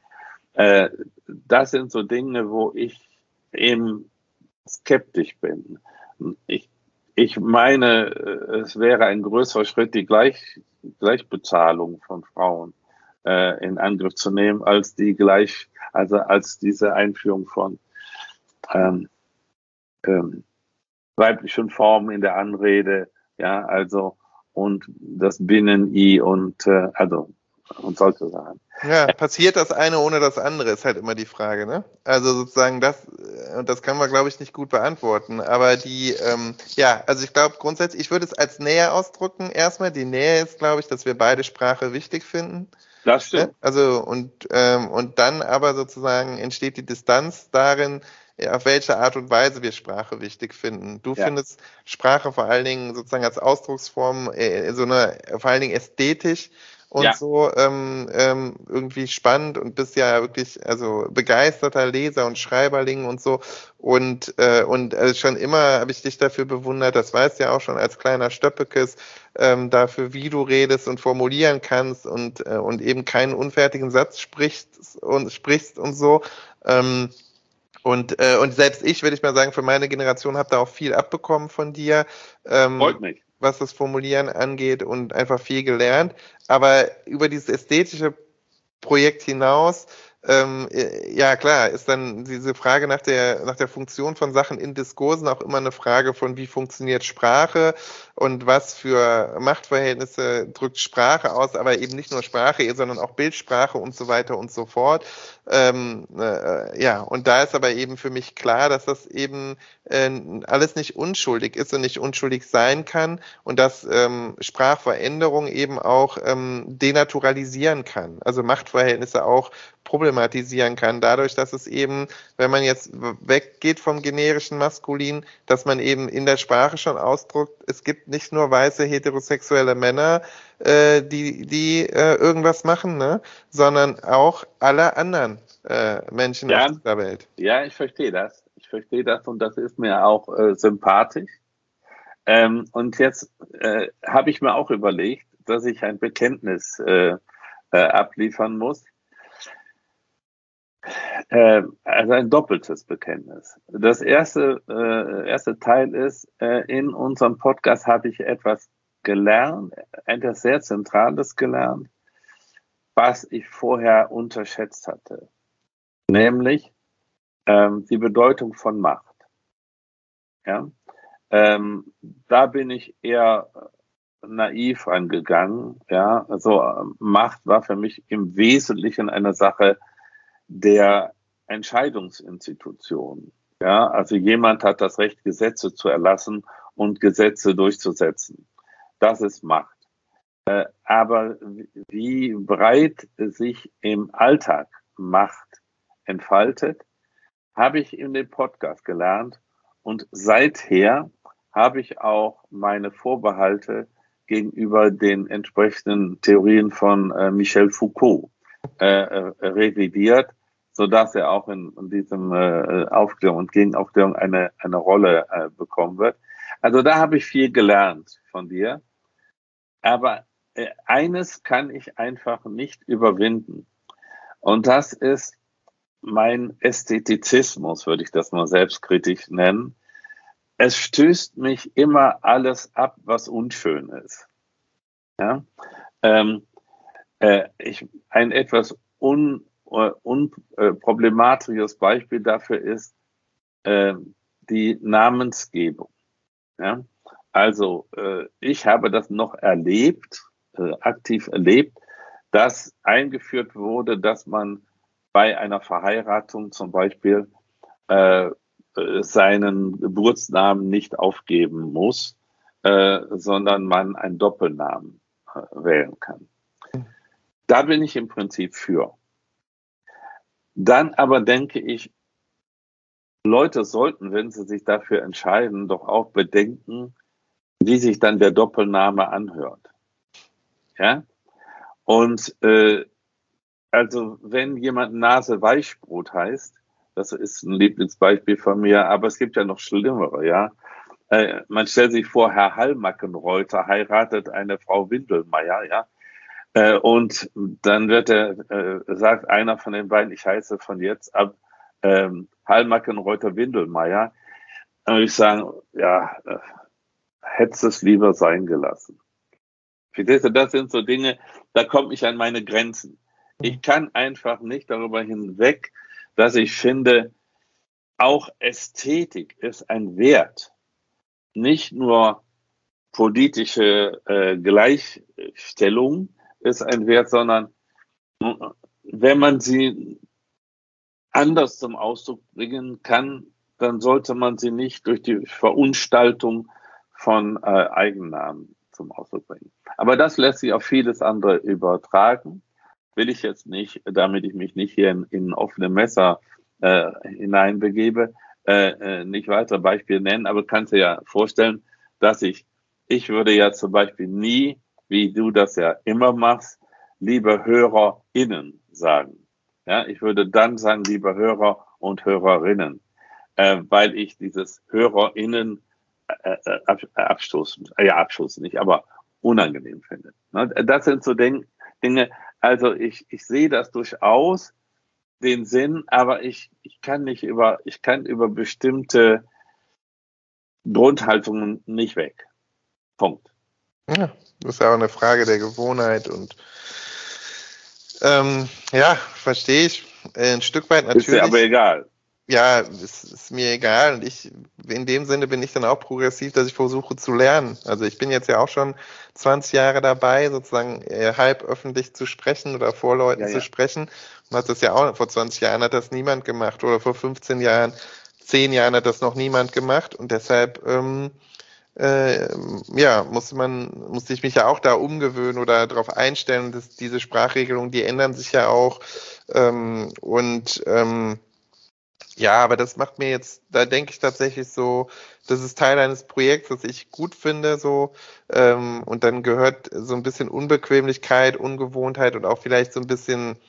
Äh, das sind so Dinge, wo ich eben skeptisch bin. Ich, ich meine, es wäre ein größerer Schritt, die Gleich, Gleichbezahlung von Frauen äh, in Angriff zu nehmen, als die gleich, also als diese Einführung von ähm, ähm, weiblichen Formen in der Anrede, ja, also und das Binnen-I und äh, also und solche Sachen. Ja, passiert das eine ohne das andere, ist halt immer die Frage, ne? Also sozusagen das, äh, und das kann man, glaube ich, nicht gut beantworten. Aber die, ähm, ja, also ich glaube grundsätzlich, ich würde es als Nähe ausdrücken. Erstmal, die Nähe ist, glaube ich, dass wir beide Sprache wichtig finden. Das Ne? stimmt. Also und, ähm, und dann aber sozusagen entsteht die Distanz darin, ja, auf welche Art und Weise wir Sprache wichtig finden. Du Ja, findest Sprache vor allen Dingen sozusagen als Ausdrucksform, äh, so eine, vor allen Dingen ästhetisch und ja, so ähm, ähm, irgendwie spannend und bist ja wirklich also begeisterter Leser und Schreiberling und so und äh, und äh, schon immer habe ich dich dafür bewundert, das weißt du ja auch schon als kleiner Stöppekes, ähm, dafür, wie du redest und formulieren kannst und äh, und eben keinen unfertigen Satz sprichst und sprichst und so. Ähm, und, äh, und selbst ich, würde ich mal sagen, für meine Generation habe da auch viel abbekommen von dir, ähm, freut mich. was das Formulieren angeht und einfach viel gelernt. Aber über dieses ästhetische Projekt hinaus, ähm, äh, ja klar, ist dann diese Frage nach der, nach der Funktion von Sachen in Diskursen auch immer eine Frage von, wie funktioniert Sprache und was für Machtverhältnisse drückt Sprache aus, aber eben nicht nur Sprache, sondern auch Bildsprache und so weiter und so fort. Ähm, äh, ja, und da ist aber eben für mich klar, dass das eben äh, alles nicht unschuldig ist und nicht unschuldig sein kann und dass ähm, Sprachveränderung eben auch ähm, denaturalisieren kann, also Machtverhältnisse auch problematisieren kann, dadurch, dass es eben, wenn man jetzt weggeht vom generischen Maskulin, dass man eben in der Sprache schon ausdrückt, es gibt nicht nur weiße heterosexuelle Männer, äh, die, die äh, irgendwas machen, ne? Sondern auch alle anderen äh, Menschen auf Ja, dieser Welt. ja, ich verstehe das. Ich verstehe das und das ist mir auch äh, sympathisch. Ähm, und jetzt äh, habe ich mir auch überlegt, dass ich ein Bekenntnis äh, äh, abliefern muss. Äh, also ein doppeltes Bekenntnis. Das erste, äh, erste Teil ist, äh, in unserem Podcast habe ich etwas gelernt, etwas sehr Zentrales gelernt, was ich vorher unterschätzt hatte, nämlich ähm, die Bedeutung von Macht. Ja? Ähm, da bin ich eher naiv angegangen. Ja? Also Macht war für mich im Wesentlichen eine Sache der Entscheidungsinstitutionen. Ja? Also jemand hat das Recht, Gesetze zu erlassen und Gesetze durchzusetzen. Das ist Macht. Äh, aber wie breit sich im Alltag Macht entfaltet, habe ich in dem Podcast gelernt. Und seither habe ich auch meine Vorbehalte gegenüber den entsprechenden Theorien von äh, Michel Foucault äh, äh, revidiert, sodass er auch in, in diesem äh, Aufklärung und Gegenaufklärung eine, eine Rolle äh, bekommen wird. Also da habe ich viel gelernt von dir. Aber äh, eines kann ich einfach nicht überwinden. Und das ist mein Ästhetizismus, würde ich das mal selbstkritisch nennen. Es stößt mich immer alles ab, was unschön ist. Ja? Ähm, äh, ich, ein etwas un, äh, unproblematisches Beispiel dafür ist äh, die Namensgebung. Ja? Also äh, ich habe das noch erlebt, äh, aktiv erlebt, dass eingeführt wurde, dass man bei einer Verheiratung zum Beispiel äh, seinen Geburtsnamen nicht aufgeben muss, äh, sondern man einen Doppelnamen äh, wählen kann. Da bin ich im Prinzip für. Dann aber denke ich, Leute sollten, wenn sie sich dafür entscheiden, doch auch bedenken, wie sich dann der Doppelname anhört. Ja? Und äh, also wenn jemand Nase Weichbrot heißt, das ist ein Lieblingsbeispiel von mir, aber es gibt ja noch schlimmere, ja. Äh, man stellt sich vor, Herr Hallmackenreuter heiratet eine Frau Windelmeier, ja. Äh, und dann wird er, äh, sagt einer von den beiden, ich heiße von jetzt ab ähm, Hallmackenreuter Windelmeier. Dann würde ich sagen, ja, äh, hättest es lieber sein gelassen. Verstehst du, das sind so Dinge, da komme ich an meine Grenzen. Ich kann einfach nicht darüber hinweg, dass ich finde, auch Ästhetik ist ein Wert. Nicht nur politische äh, Gleichstellung ist ein Wert, sondern wenn man sie anders zum Ausdruck bringen kann, dann sollte man sie nicht durch die Verunstaltung von äh, Eigennamen zum Ausdruck bringen. Aber das lässt sich auf vieles andere übertragen. Will ich jetzt nicht, damit ich mich nicht hier in, in offene Messer äh, hineinbegebe, äh, äh, nicht weitere Beispiele nennen, aber kannst dir ja vorstellen, dass ich, ich würde ja zum Beispiel nie, wie du das ja immer machst, liebe HörerInnen sagen. Ja, ich würde dann sagen, liebe Hörer und Hörerinnen, äh, weil ich dieses HörerInnen äh, äh, ab, abstoßen, äh, ja, abstoßen nicht, aber unangenehm finde. Ne? Das sind so Dinge, Dinge, also ich, ich sehe das durchaus, den Sinn, aber ich, ich kann nicht über, ich kann über bestimmte Grundhaltungen nicht weg. Punkt. Ja, das ist ja auch eine Frage der Gewohnheit und ähm, ja, verstehe ich. Ein Stück weit natürlich. Ist dir aber egal. Ja, es ist mir egal. Und ich, in dem Sinne bin ich dann auch progressiv, dass ich versuche zu lernen. Also ich bin jetzt ja auch schon zwanzig Jahre dabei, sozusagen äh, halb öffentlich zu sprechen oder vor Leuten Ja, zu ja. sprechen. Und hat das ja auch, vor zwanzig Jahren hat das niemand gemacht oder vor fünfzehn Jahren, zehn Jahren hat das noch niemand gemacht. Und deshalb, ähm, äh, ja, musste man, musste ich mich ja auch da umgewöhnen oder darauf einstellen, dass diese Sprachregelungen, die ändern sich ja auch. Ähm, und ähm, ja, aber das macht mir jetzt, da denke ich tatsächlich so, das ist Teil eines Projekts, das ich gut finde, so, ähm, und dann gehört so ein bisschen Unbequemlichkeit, Ungewohnheit und auch vielleicht so ein bisschen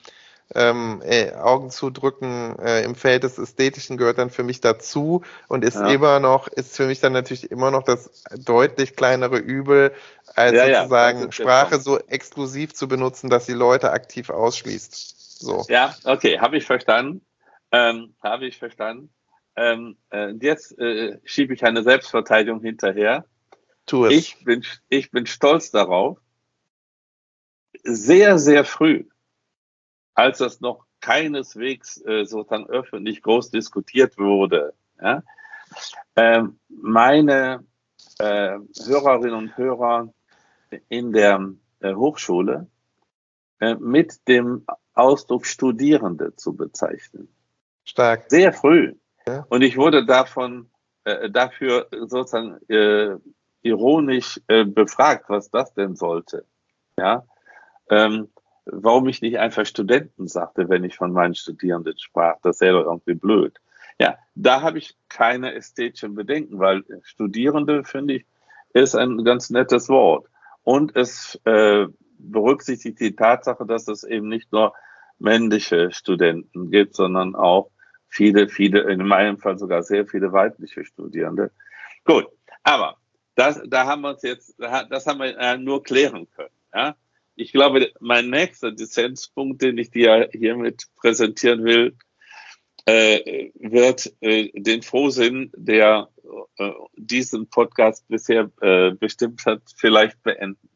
ähm, äh, Augen zudrücken äh, im Feld des Ästhetischen gehört dann für mich dazu und ist Ja. immer noch, ist für mich dann natürlich immer noch das deutlich kleinere Übel, als Ja, ja, sozusagen das ist der Sprache Punkt. so exklusiv zu benutzen, dass sie Leute aktiv ausschließt. So. Ja, okay, habe ich verstanden. Ähm, habe ich verstanden. Ähm, äh, jetzt äh, schiebe ich eine Selbstverteidigung hinterher. Tu es. Ich bin, ich bin stolz darauf, sehr, sehr früh, als das noch keineswegs äh, sozusagen öffentlich groß diskutiert wurde, ja, ähm, meine äh, Hörerinnen und Hörer in der äh, Hochschule äh, mit dem Ausdruck Studierende zu bezeichnen. Stark. Sehr früh. Ja. Und ich wurde davon äh, dafür sozusagen äh, ironisch äh, befragt, was das denn sollte. Ja, ähm, warum ich nicht einfach Studenten sagte, wenn ich von meinen Studierenden sprach. Das wäre doch irgendwie blöd. Ja, da habe ich keine ästhetischen Bedenken, weil Studierende, finde ich, ist ein ganz nettes Wort. Und es äh, berücksichtigt die Tatsache, dass es eben nicht nur männliche Studenten gibt, sondern auch viele, viele, in meinem Fall sogar sehr viele weibliche Studierende. Gut, aber das, da haben wir uns jetzt, das haben wir äh, nur klären können. Ja? Ich glaube, mein nächster Dissenspunkt, den ich dir hiermit präsentieren will, äh, wird äh, den Frohsinn, der äh, diesen Podcast bisher äh, bestimmt hat, vielleicht beenden.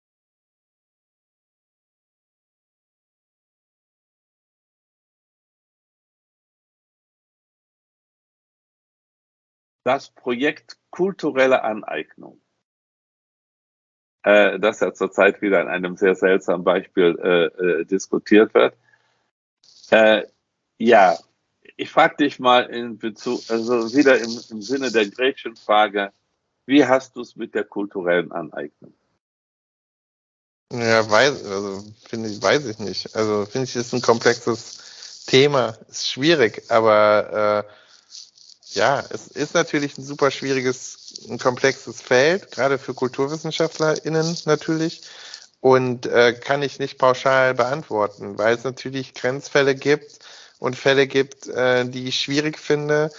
Das Projekt kulturelle Aneignung, äh, das ja zurzeit wieder in einem sehr seltsamen Beispiel äh, äh, diskutiert wird. Äh, ja, ich frage dich mal in Bezug, also wieder im, im Sinne der Gretchenfrage, wie hast du es mit der kulturellen Aneignung? Ja, weiß, also finde ich, weiß ich nicht. Also finde ich, ist ein komplexes Thema, ist schwierig, aber äh, ja, es ist natürlich ein super schwieriges, ein komplexes Feld, gerade für KulturwissenschaftlerInnen natürlich. Und äh, kann ich nicht pauschal beantworten, weil es natürlich Grenzfälle gibt und Fälle gibt, äh, die ich schwierig finde,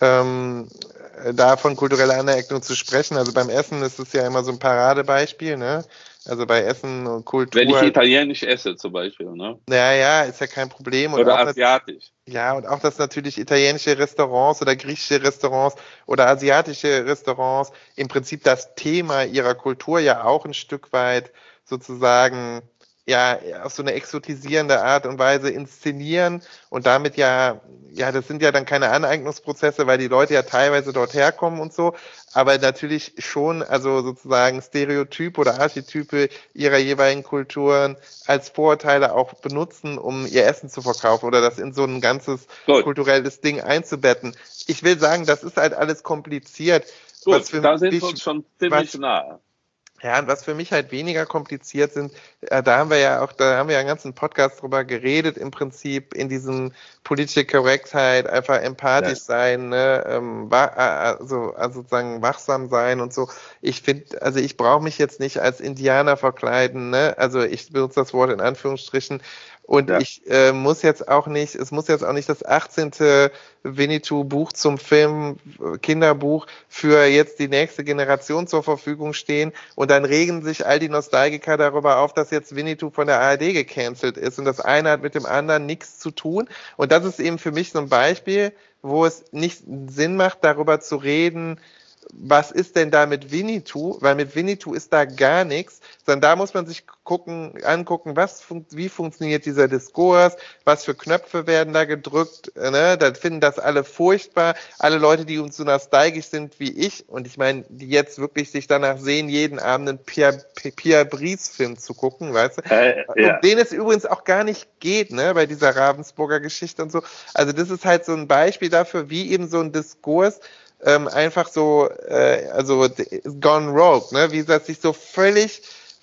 ähm, da von kultureller Aneignung zu sprechen. Also beim Essen ist es ja immer so ein Paradebeispiel, ne? Also bei Essen und Kultur. Wenn ich italienisch esse zum Beispiel, ne? Naja, ist ja kein Problem. Und Oder auch asiatisch. Ja, und auch, dass natürlich italienische Restaurants oder griechische Restaurants oder asiatische Restaurants im Prinzip das Thema ihrer Kultur ja auch ein Stück weit sozusagen ja auf so eine exotisierende Art und Weise inszenieren und damit ja, ja, das sind ja dann keine Aneignungsprozesse, weil die Leute ja teilweise dort herkommen und so, aber natürlich schon, also sozusagen Stereotype oder Archetype ihrer jeweiligen Kulturen als Vorurteile auch benutzen, um ihr Essen zu verkaufen oder das in so ein ganzes Gut. kulturelles Ding einzubetten. Ich will sagen, das ist halt alles kompliziert. Gut, was für da sind mich, wir uns schon ziemlich was, nahe. Ja, und was für mich halt weniger kompliziert sind, äh, da haben wir ja auch, da haben wir ja einen ganzen Podcast drüber geredet, im Prinzip in diesem politische Korrektheit, einfach empathisch Ja. sein, ne, ähm, wa- äh, also, also sozusagen wachsam sein und so. Ich finde, also ich brauche mich jetzt nicht als Indianer verkleiden, ne, also ich benutze das Wort in Anführungsstrichen. Und Ja. ich äh, muss jetzt auch nicht, es muss jetzt auch nicht das achtzehnte Winnetou-Buch zum Film, äh, Kinderbuch für jetzt die nächste Generation zur Verfügung stehen. Und dann regen sich all die Nostalgiker darüber auf, dass jetzt Winnetou von der A R D gecancelt ist. Und das eine hat mit dem anderen nichts zu tun. Und das ist eben für mich so ein Beispiel, wo es nicht Sinn macht, darüber zu reden, was ist denn da mit Winnetou? Weil mit Winnetou ist da gar nichts, sondern da muss man sich gucken, angucken, was fun- wie funktioniert dieser Diskurs, was für Knöpfe werden da gedrückt, ne? Da finden das alle furchtbar. Alle Leute, die uns so nostalgisch sind wie ich, und ich meine, die jetzt wirklich sich danach sehen, jeden Abend einen Pierre, Pierre Brice-Film zu gucken, weißt du? Äh, ja. Um den es übrigens auch gar nicht geht, ne, bei dieser Ravensburger Geschichte und so. Also das ist halt so ein Beispiel dafür, wie eben so ein Diskurs ähm, einfach so, äh, also gone rogue, ne, wie das sich so völlig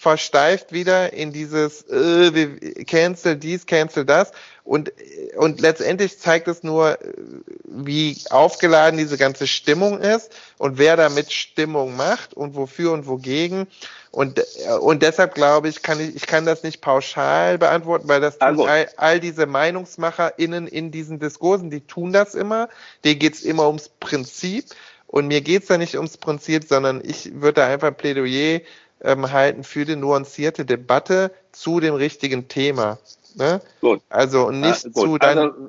versteift wieder in dieses äh, wir- cancel dies, cancel das und, und letztendlich zeigt es nur, wie aufgeladen diese ganze Stimmung ist und wer damit Stimmung macht und wofür und wogegen. Und, und deshalb glaube ich, kann ich, ich kann das nicht pauschal beantworten, weil das tun Also, all, all diese MeinungsmacherInnen in diesen Diskursen, die tun das immer. Denen geht's immer ums Prinzip. Und mir geht's da nicht ums Prinzip, sondern ich würde da einfach ein Plädoyer ähm, halten für die nuancierte Debatte zu dem richtigen Thema. Ne? gut. Also und Äh, nicht gut. zu dann, Also,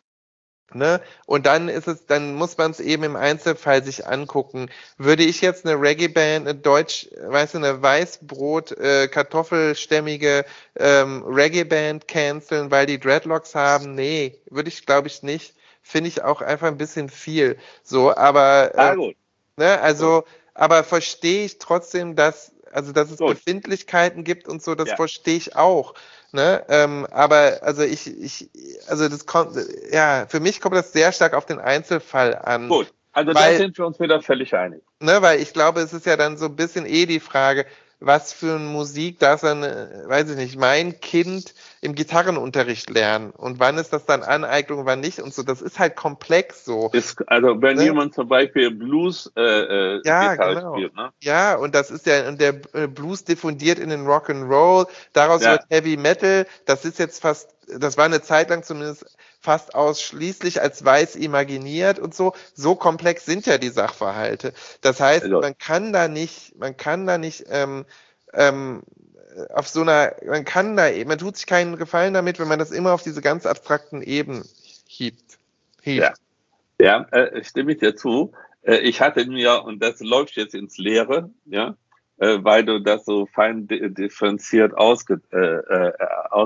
ne? Und dann ist es, dann muss man es eben im Einzelfall sich angucken. Würde ich jetzt eine Reggae-Band, eine Deutsch, weißt du, eine Weißbrot, äh, kartoffelstämmige ähm, Reggae-Band canceln, weil die Dreadlocks haben? Nee, würde ich, glaube ich, nicht. Finde ich auch einfach ein bisschen viel. So, aber ah, ähm, gut. ne, Gut. also, aber verstehe ich trotzdem, dass, also, dass es Gut. Befindlichkeiten gibt und so, das Ja. verstehe ich auch. Ne? Ähm, aber also ich, ich, also das kommt, ja, für mich kommt das sehr stark auf den Einzelfall an, Gut. Also, da weil sind wir uns wieder völlig einig. Ne, weil ich glaube, es ist ja dann so ein bisschen eh die Frage, was für eine Musik darf dann, äh, weiß ich nicht, mein Kind im Gitarrenunterricht lernen und wann ist das dann Aneignung, wann nicht und so. Das ist halt komplex so. Ist, also, wenn Ne? jemand zum Beispiel Blues äh, äh, Ja, Gitarre genau. spielt, ne? Ja, und das ist ja, und der äh, Blues diffundiert in den Rock'n'Roll, daraus wird Ja. Heavy Metal, das ist jetzt fast, das war eine Zeit lang zumindest fast ausschließlich als weiß imaginiert und so. So komplex sind ja die Sachverhalte. Das heißt, Also, man kann da nicht, man kann da nicht ähm, ähm, auf so einer, man kann da, man tut sich keinen Gefallen damit, wenn man das immer auf diese ganz abstrakten Ebenen hebt. ja. hebt. Ja, äh, stimme ich dir zu. Äh, ich hatte mir, und das läuft jetzt ins Leere, ja, äh, weil du das so fein di- differenziert ausge, äh, äh,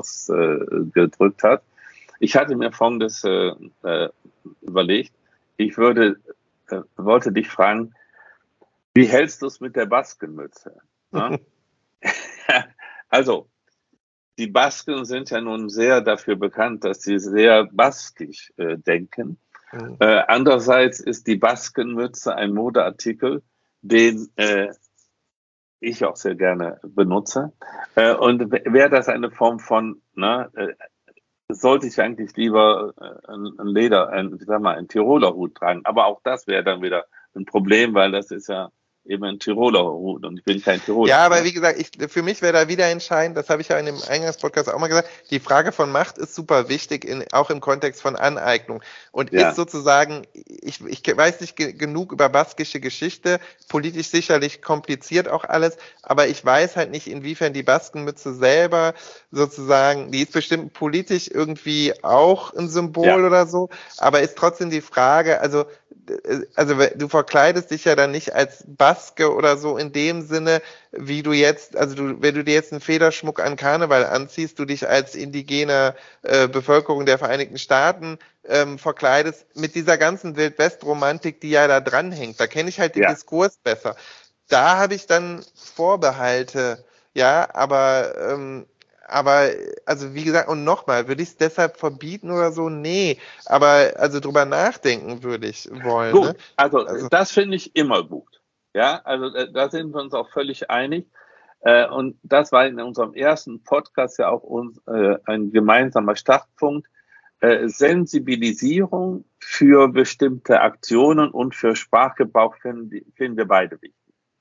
ausgedrückt hast. Ich hatte mir Folgendes äh, äh, überlegt. Ich würde, äh, wollte dich fragen, wie hältst du es mit der Baskenmütze? Ja? Also, die Basken sind ja nun sehr dafür bekannt, dass sie sehr baskisch äh, denken. Mhm. Äh, andererseits ist die Baskenmütze ein Modeartikel, den äh, ich auch sehr gerne benutze. Äh, und wäre das eine Form von, ne, äh, sollte ich eigentlich lieber äh, ein, ein Leder, ein, ich sag mal, ein Tiroler Hut tragen. Aber auch das wäre dann wieder ein Problem, weil das ist ja eben ein Tiroler Hut und ich bin kein Tiroler. Ja, aber Ne? wie gesagt, ich, für mich wäre da wieder entscheidend, das habe ich ja in dem Eingangspodcast auch mal gesagt, die Frage von Macht ist super wichtig, in, auch im Kontext von Aneignung. Und ist Ja, sozusagen, ich, ich weiß nicht ge genug über baskische Geschichte, politisch sicherlich kompliziert auch alles, aber ich weiß halt nicht, inwiefern die Baskenmütze selber sozusagen, die ist bestimmt politisch irgendwie auch ein ja, Symbol oder so, aber ist trotzdem die Frage, also also du verkleidest dich ja dann nicht als Baske oder so in dem Sinne, wie du jetzt, also du, wenn du dir jetzt einen Federschmuck an Karneval anziehst, du dich als indigene äh, Bevölkerung der Vereinigten Staaten ähm, verkleidest, mit dieser ganzen Wildwest-Romantik, die ja da dranhängt. Da kenne ich halt den ja. Diskurs besser. Da habe ich dann Vorbehalte, ja, aber ähm, aber, also wie gesagt, und nochmal, würde ich es deshalb verbieten oder so? Nee. Aber also drüber nachdenken würde ich wollen, ne? Gut, also Also, das finde ich immer gut. Ja, also äh, da sind wir uns auch völlig einig. Äh, und das war in unserem ersten Podcast ja auch uns, äh, ein gemeinsamer Startpunkt. Äh, Sensibilisierung für bestimmte Aktionen und für Sprachgebrauch finden, finden wir beide wichtig.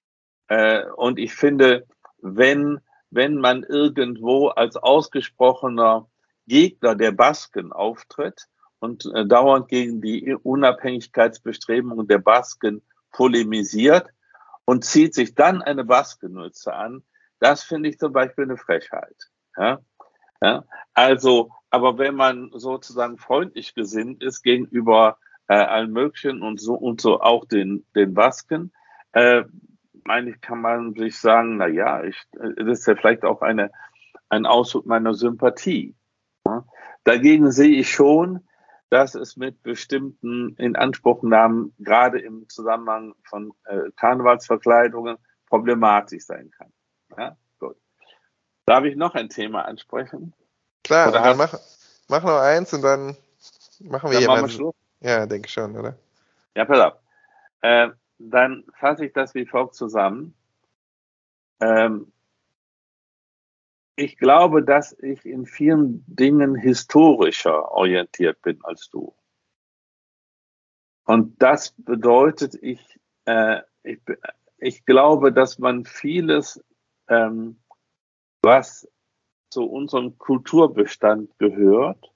Äh, und ich finde, wenn, wenn man irgendwo als ausgesprochener Gegner der Basken auftritt und äh, dauernd gegen die Unabhängigkeitsbestrebungen der Basken polemisiert und zieht sich dann eine Baskenmütze an, das finde ich zum Beispiel eine Frechheit. Ja? Ja? Also, aber wenn man sozusagen freundlich gesinnt ist gegenüber äh, allen möglichen und so und so auch den, den Basken, äh, meine ich, kann man sich sagen, na ja, ich, das ist ja vielleicht auch eine, ein Ausdruck meiner Sympathie. Ja. Dagegen sehe ich schon, dass es mit bestimmten Inanspruchnahmen, gerade im Zusammenhang von äh, Karnevalsverkleidungen, problematisch sein kann. Ja, gut. Darf ich noch ein Thema ansprechen? klar, Oder und dann hast, mach, mach noch eins und dann machen wir dann hier machen mal, wir ein- Schluss? ja, denke schon, oder? Ja, pass auf. Äh, dann fasse ich das wie folgt zusammen. Ähm, ich glaube, dass ich in vielen Dingen historischer orientiert bin als du. Und das bedeutet, ich, äh, ich, ich glaube, dass man vieles, ähm, was zu unserem Kulturbestand gehört,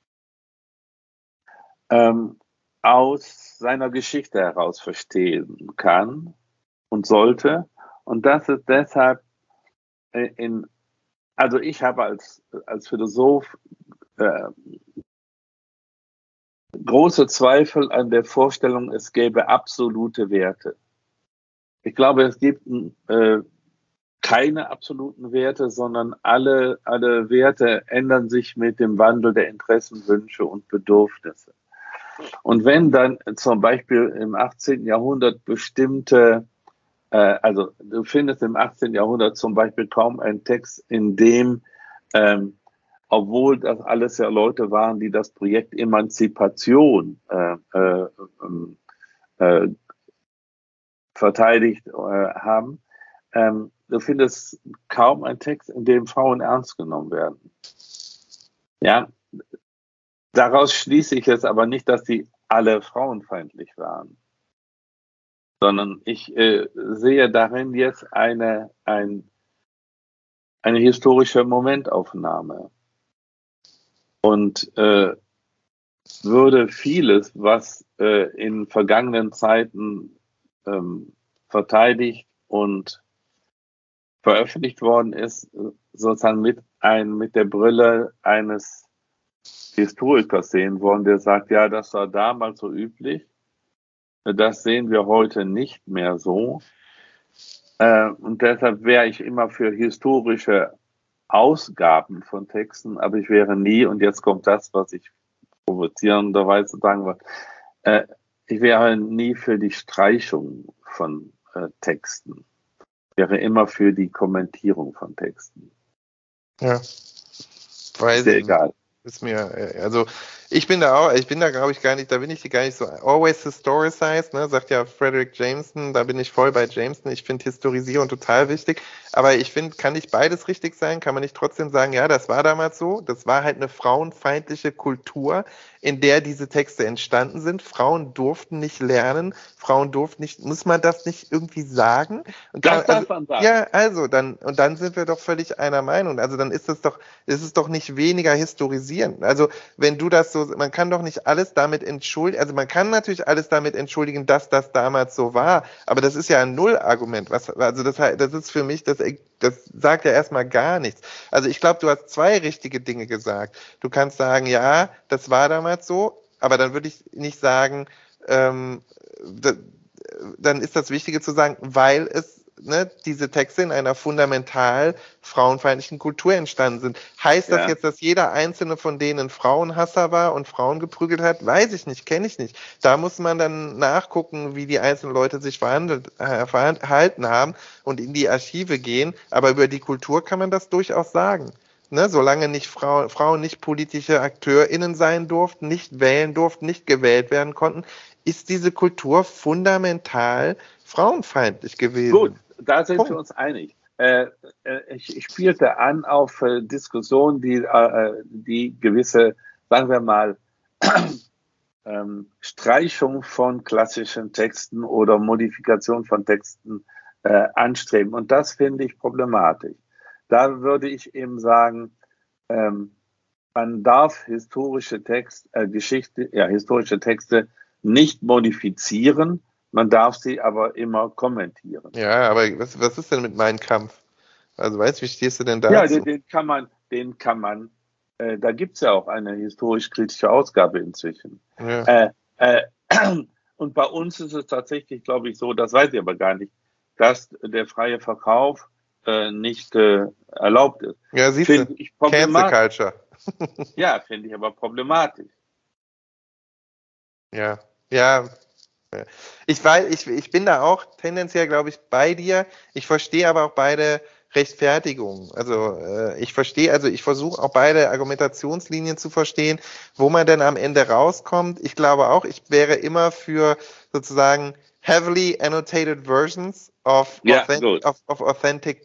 ähm, aus seiner Geschichte heraus verstehen kann und sollte. Und das ist deshalb in, also ich habe als, als Philosoph äh, große Zweifel an der Vorstellung, es gäbe absolute Werte. Ich glaube, es gibt äh, keine absoluten Werte, sondern alle, alle Werte ändern sich mit dem Wandel der Interessen, Wünsche und Bedürfnisse. Und wenn dann zum Beispiel im achtzehnten Jahrhundert bestimmte, äh, also du findest im achtzehnten Jahrhundert zum Beispiel kaum einen Text, in dem, ähm, obwohl das alles ja Leute waren, die das Projekt Emanzipation äh, äh, äh, verteidigt äh, haben, ähm, du findest kaum einen Text, in dem Frauen ernst genommen werden. Ja, daraus schließe ich jetzt aber nicht, dass die alle frauenfeindlich waren, sondern ich äh, sehe darin jetzt eine, ein, eine historische Momentaufnahme und äh, würde vieles, was äh, in vergangenen Zeiten ähm, verteidigt und veröffentlicht worden ist, sozusagen mit, ein, mit der Brille eines Historikers sehen wollen, der sagt, ja, das war damals so üblich, das sehen wir heute nicht mehr so. Äh, und deshalb wäre ich immer für historische Ausgaben von Texten, aber ich wäre nie, und jetzt kommt das, was ich provozierenderweise sagen wollte, äh, ich wäre nie für die Streichung von äh, Texten. Ich wäre immer für die Kommentierung von Texten. Ja. Weiß Sehr egal. Ist mir, also ich bin da auch, ich bin da glaube ich gar nicht, da bin ich gar nicht so always historicize, ne, sagt ja Frederick Jameson, da bin ich voll bei Jameson, ich finde Historisierung total wichtig, aber ich finde, kann nicht beides richtig sein, kann man nicht trotzdem sagen, ja, das war damals so, das war halt eine frauenfeindliche Kultur, in der diese Texte entstanden sind, Frauen durften nicht lernen, Frauen durften nicht, muss man das nicht irgendwie sagen? Und kann, Das darf also, man sagen. Ja, also, dann, und dann sind wir doch völlig einer Meinung, also dann ist es doch, ist es doch nicht weniger historisieren, also wenn du das so, man kann doch nicht alles damit entschuldigen, also man kann natürlich alles damit entschuldigen, dass das damals so war, aber das ist ja ein Nullargument, was, also das, das ist für mich, das, das sagt ja erstmal gar nichts. Also ich glaube, du hast zwei richtige Dinge gesagt. Du kannst sagen, ja, das war damals so, aber dann würde ich nicht sagen, ähm, da, dann ist das Wichtige zu sagen, weil es Ne, diese Texte in einer fundamental frauenfeindlichen Kultur entstanden sind. Heißt das Ja. jetzt, dass jeder einzelne von denen Frauenhasser war und Frauen geprügelt hat? Weiß ich nicht, kenne ich nicht. Da muss man dann nachgucken, wie die einzelnen Leute sich verhandelt, äh, verhalten haben und in die Archive gehen. Aber über die Kultur kann man das durchaus sagen. Ne, solange nicht Frau, Frauen nicht politische AkteurInnen sein durften, nicht wählen durften, nicht gewählt werden konnten, ist diese Kultur fundamental frauenfeindlich gewesen. Gut, da sind Punkt. wir uns einig. Äh, ich, ich spielte an auf äh, Diskussionen, die, äh, die gewisse, sagen wir mal, ähm, Streichung von klassischen Texten oder Modifikation von Texten äh, anstreben. Und das finde ich problematisch. Da würde ich eben sagen, ähm, man darf historische Text, äh, Geschichte, ja, historische Texte nicht modifizieren, man darf sie aber immer kommentieren. Ja, aber was, was ist denn mit Mein Kampf? Also weißt du, wie stehst du denn dazu? Ja, den, den kann man, den kann man, äh, da gibt's ja auch eine historisch-kritische Ausgabe inzwischen. Ja. Äh, äh, und bei uns ist es tatsächlich, glaube ich, so, das weiß ich aber gar nicht, dass der freie Verkauf äh, nicht äh, erlaubt ist. Ja, siehst Finde du, ich Cancel problematisch. Culture. Ja, finde ich aber problematisch. Ja, ja. Ich weiß, ich, ich bin da auch tendenziell, glaube ich, bei dir. Ich verstehe aber auch beide Rechtfertigungen. Also äh, ich verstehe, also ich versuche auch beide Argumentationslinien zu verstehen, wo man denn am Ende rauskommt. Ich glaube auch, ich wäre immer für sozusagen heavily annotated versions of, Ja, authentic, gut. of, of authentic texts.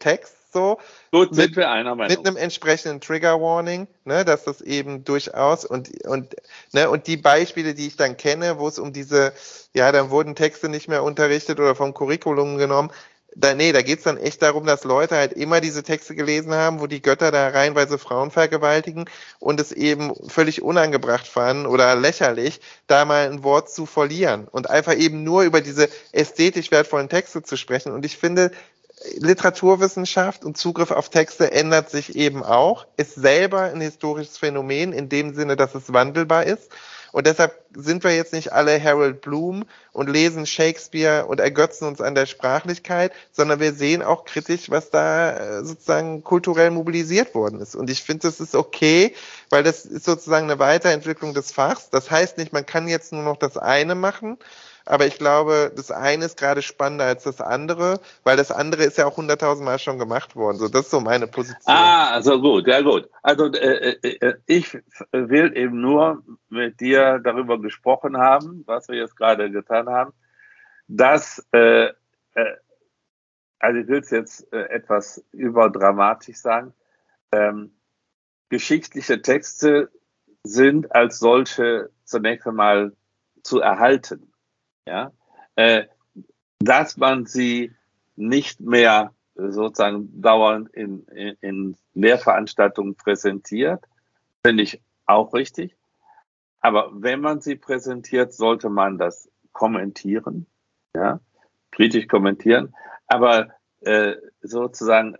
so. Gut, mit, sind wir einer Meinung. Mit einem entsprechenden Trigger Warning, ne, dass das eben durchaus und, und, ne, und die Beispiele, die ich dann kenne, wo es um diese, ja, dann wurden Texte nicht mehr unterrichtet oder vom Curriculum genommen. Da, nee, da geht's dann echt darum, dass Leute halt immer diese Texte gelesen haben, wo die Götter da reihenweise Frauen vergewaltigen und es eben völlig unangebracht fanden oder lächerlich, da mal ein Wort zu verlieren und einfach eben nur über diese ästhetisch wertvollen Texte zu sprechen. Und ich finde, Literaturwissenschaft und Zugriff auf Texte ändert sich eben auch, ist selber ein historisches Phänomen in dem Sinne, dass es wandelbar ist. Und deshalb sind wir jetzt nicht alle Harold Bloom und lesen Shakespeare und ergötzen uns an der Sprachlichkeit, sondern wir sehen auch kritisch, was da sozusagen kulturell mobilisiert worden ist. Und ich finde, das ist okay, weil das ist sozusagen eine Weiterentwicklung des Fachs. Das heißt nicht, man kann jetzt nur noch das eine machen, aber ich glaube, das eine ist gerade spannender als das andere, weil das andere ist ja auch hunderttausend Mal schon gemacht worden. So, das ist so meine Position. Ah, also gut, ja gut. Also äh, äh, ich will eben nur mit dir darüber gesprochen haben, was wir jetzt gerade getan haben, dass, äh, äh, also ich will es jetzt äh, etwas überdramatisch sagen, ähm, geschichtliche Texte sind als solche zunächst einmal zu erhalten. Ja, äh, dass man sie nicht mehr sozusagen dauernd in, in, in Lehrveranstaltungen präsentiert, finde ich auch richtig. Aber wenn man sie präsentiert, sollte man das kommentieren, ja, kritisch kommentieren. Aber äh, sozusagen,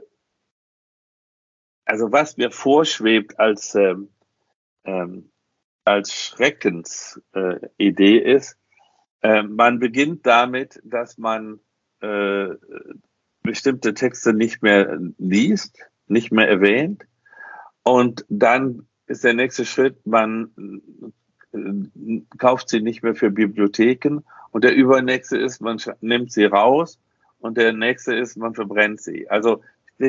also was mir vorschwebt als ähm, ähm, als Schreckensidee äh, ist, Äh, man beginnt damit, dass man äh, bestimmte Texte nicht mehr liest, nicht mehr erwähnt. Und dann ist der nächste Schritt, man äh, kauft sie nicht mehr für Bibliotheken. Und der übernächste ist, man nimmt sie raus. Und der nächste ist, man verbrennt sie. Also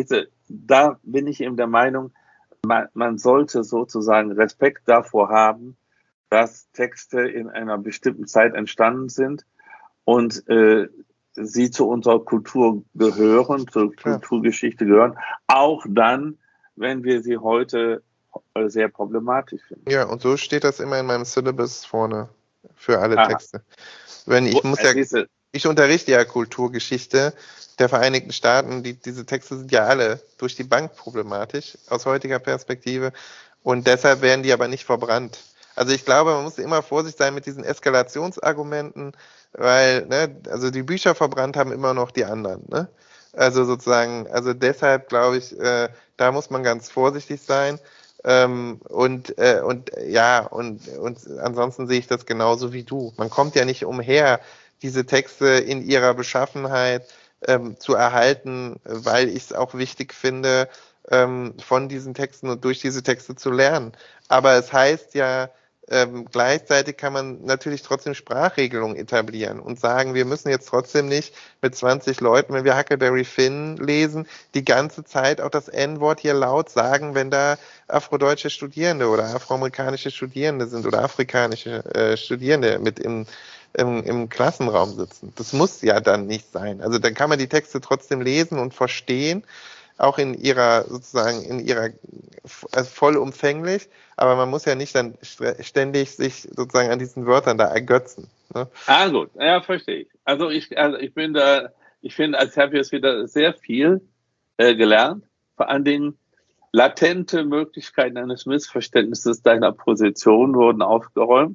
da bin ich eben der Meinung, man, man sollte sozusagen Respekt davor haben, dass Texte in einer bestimmten Zeit entstanden sind und äh, sie zu unserer Kultur gehören, zur Klar. Kulturgeschichte gehören, auch dann, wenn wir sie heute äh, sehr problematisch finden. Ja, und so steht das immer in meinem Syllabus vorne für alle Aha. Texte. Wenn ich muss ja, Diese, ich unterrichte ja Kulturgeschichte der Vereinigten Staaten, die, diese Texte sind ja alle durch die Bank problematisch aus heutiger Perspektive und deshalb werden die aber nicht verbrannt. Also ich glaube, man muss immer vorsichtig sein mit diesen Eskalationsargumenten, weil, ne, also die Bücher verbrannt haben immer noch die anderen, ne? Also sozusagen, also deshalb glaube ich, äh, da muss man ganz vorsichtig sein. Ähm, und, äh, und ja, und, und ansonsten sehe ich das genauso wie du. Man kommt ja nicht umher, diese Texte in ihrer Beschaffenheit ähm, zu erhalten, weil ich es auch wichtig finde, ähm, von diesen Texten und durch diese Texte zu lernen. Aber es heißt ja, ähm, gleichzeitig kann man natürlich trotzdem Sprachregelungen etablieren und sagen, wir müssen jetzt trotzdem nicht mit zwanzig Leuten, wenn wir Huckleberry Finn lesen, die ganze Zeit auch das N-Wort hier laut sagen, wenn da afrodeutsche Studierende oder afroamerikanische Studierende sind oder afrikanische äh, Studierende mit im, im, im Klassenraum sitzen. Das muss ja dann nicht sein. Also dann kann man die Texte trotzdem lesen und verstehen, auch in ihrer, sozusagen, in ihrer, also vollumfänglich, aber man muss ja nicht dann ständig sich sozusagen an diesen Wörtern da ergötzen. Ne? Ah, gut, ja, verstehe ich. Also ich, also ich bin da, ich finde, als habe ich jetzt wieder sehr viel äh, gelernt, vor allen Dingen latente Möglichkeiten eines Missverständnisses deiner Position wurden aufgeräumt.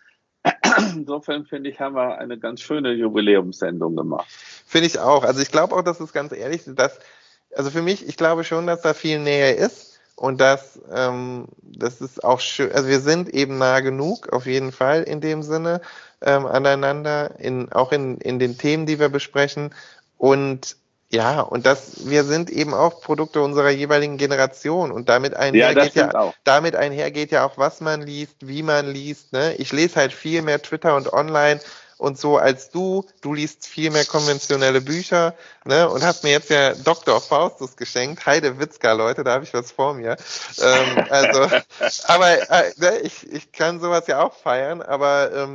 Insofern finde ich, haben wir eine ganz schöne Jubiläumssendung gemacht. Finde ich auch. Also ich glaube auch, dass es ganz ehrlich ist, dass Also für mich, ich glaube schon, dass da viel Nähe ist und dass ähm, das ist auch schön, also wir sind eben nah genug, auf jeden Fall in dem Sinne, ähm, aneinander, in, auch in, in den Themen, die wir besprechen und ja, und das, wir sind eben auch Produkte unserer jeweiligen Generation und damit einher Ja, geht ja, auch. damit einher geht ja auch, was man liest, wie man liest, ne? Ich lese halt viel mehr Twitter und online und so als du. Du liest viel mehr konventionelle Bücher, ne? Und hast mir jetzt ja Doktor Faustus geschenkt. Heide Witzka, Leute, da habe ich was vor mir. Ähm, also, aber äh, ne, ich, ich kann sowas ja auch feiern, aber ähm,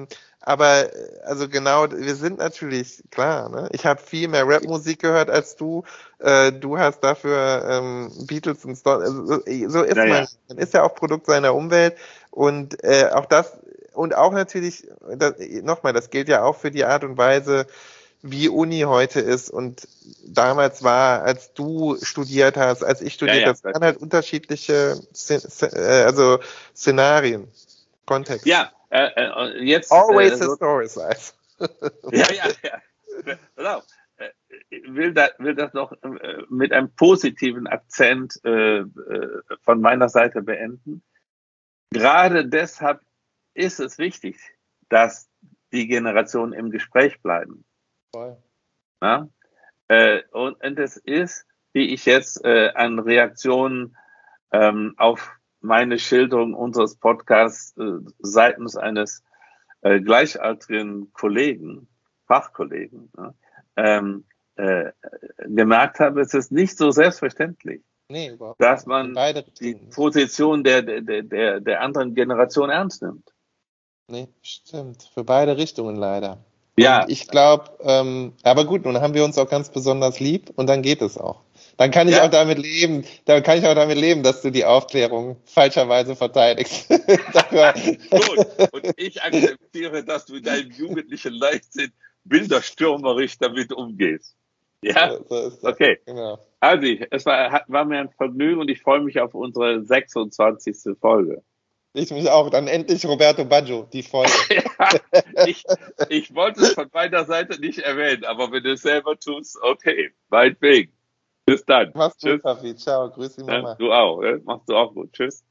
aber also genau, wir sind natürlich, klar, ne? Ich habe viel mehr Rapmusik gehört als du. Äh, du hast dafür ähm, Beatles und Stones. Also, so so ist Ja, man. ja. Man ist ja auch Produkt seiner Umwelt und äh, auch das und auch natürlich, das, nochmal, das gilt ja auch für die Art und Weise, wie Uni heute ist und damals war, als du studiert hast, als ich Ja, studiert ja. habe, das waren halt unterschiedliche Szen Szen- äh, also Szenarien, Kontexte. Ja, äh, äh, jetzt Always äh, so, historicize. ja, ja, ja. Pass auf. Äh, Will, da, will das noch äh, mit einem positiven Akzent äh, äh, von meiner Seite beenden. Gerade deshalb ist es wichtig, dass die Generationen im Gespräch bleiben. Voll. Ja? Äh, und, und es ist, wie ich jetzt äh, an Reaktionen ähm, auf meine Schilderung unseres Podcasts äh, seitens eines äh, gleichaltrigen Kollegen, Fachkollegen, ja, ähm, äh, gemerkt habe, es ist nicht so selbstverständlich, Nee, überhaupt dass nicht. In man beide die Richtungen. Position der, der, der, der anderen Generation ernst nimmt. Nee, stimmt. Für beide Richtungen leider. Und Ja, ich glaube, ähm, aber gut, nun haben wir uns auch ganz besonders lieb und dann geht es auch. Dann kann ich auch ja, damit leben, dann kann ich auch damit leben, dass du die Aufklärung falscherweise verteidigst. Dafür, gut. Und ich akzeptiere, dass du in deinem jugendlichen Leichtsinn bilderstürmerisch damit umgehst. Ja, so, so ist das. okay. Genau. Adi, es war, war mir ein Vergnügen und ich freue mich auf unsere sechsundzwanzigste Folge. Ich mich auch. Dann endlich Roberto Baggio, die Folge. Ja, ich, ich wollte es von meiner Seite nicht erwähnen, aber wenn du es selber tust, okay, meinetwegen. Bis dann. Mach's gut, Tschüss. Kaffee. Ciao. Grüß die Ja, Mama. du auch. Ja? Machst du auch gut. Tschüss.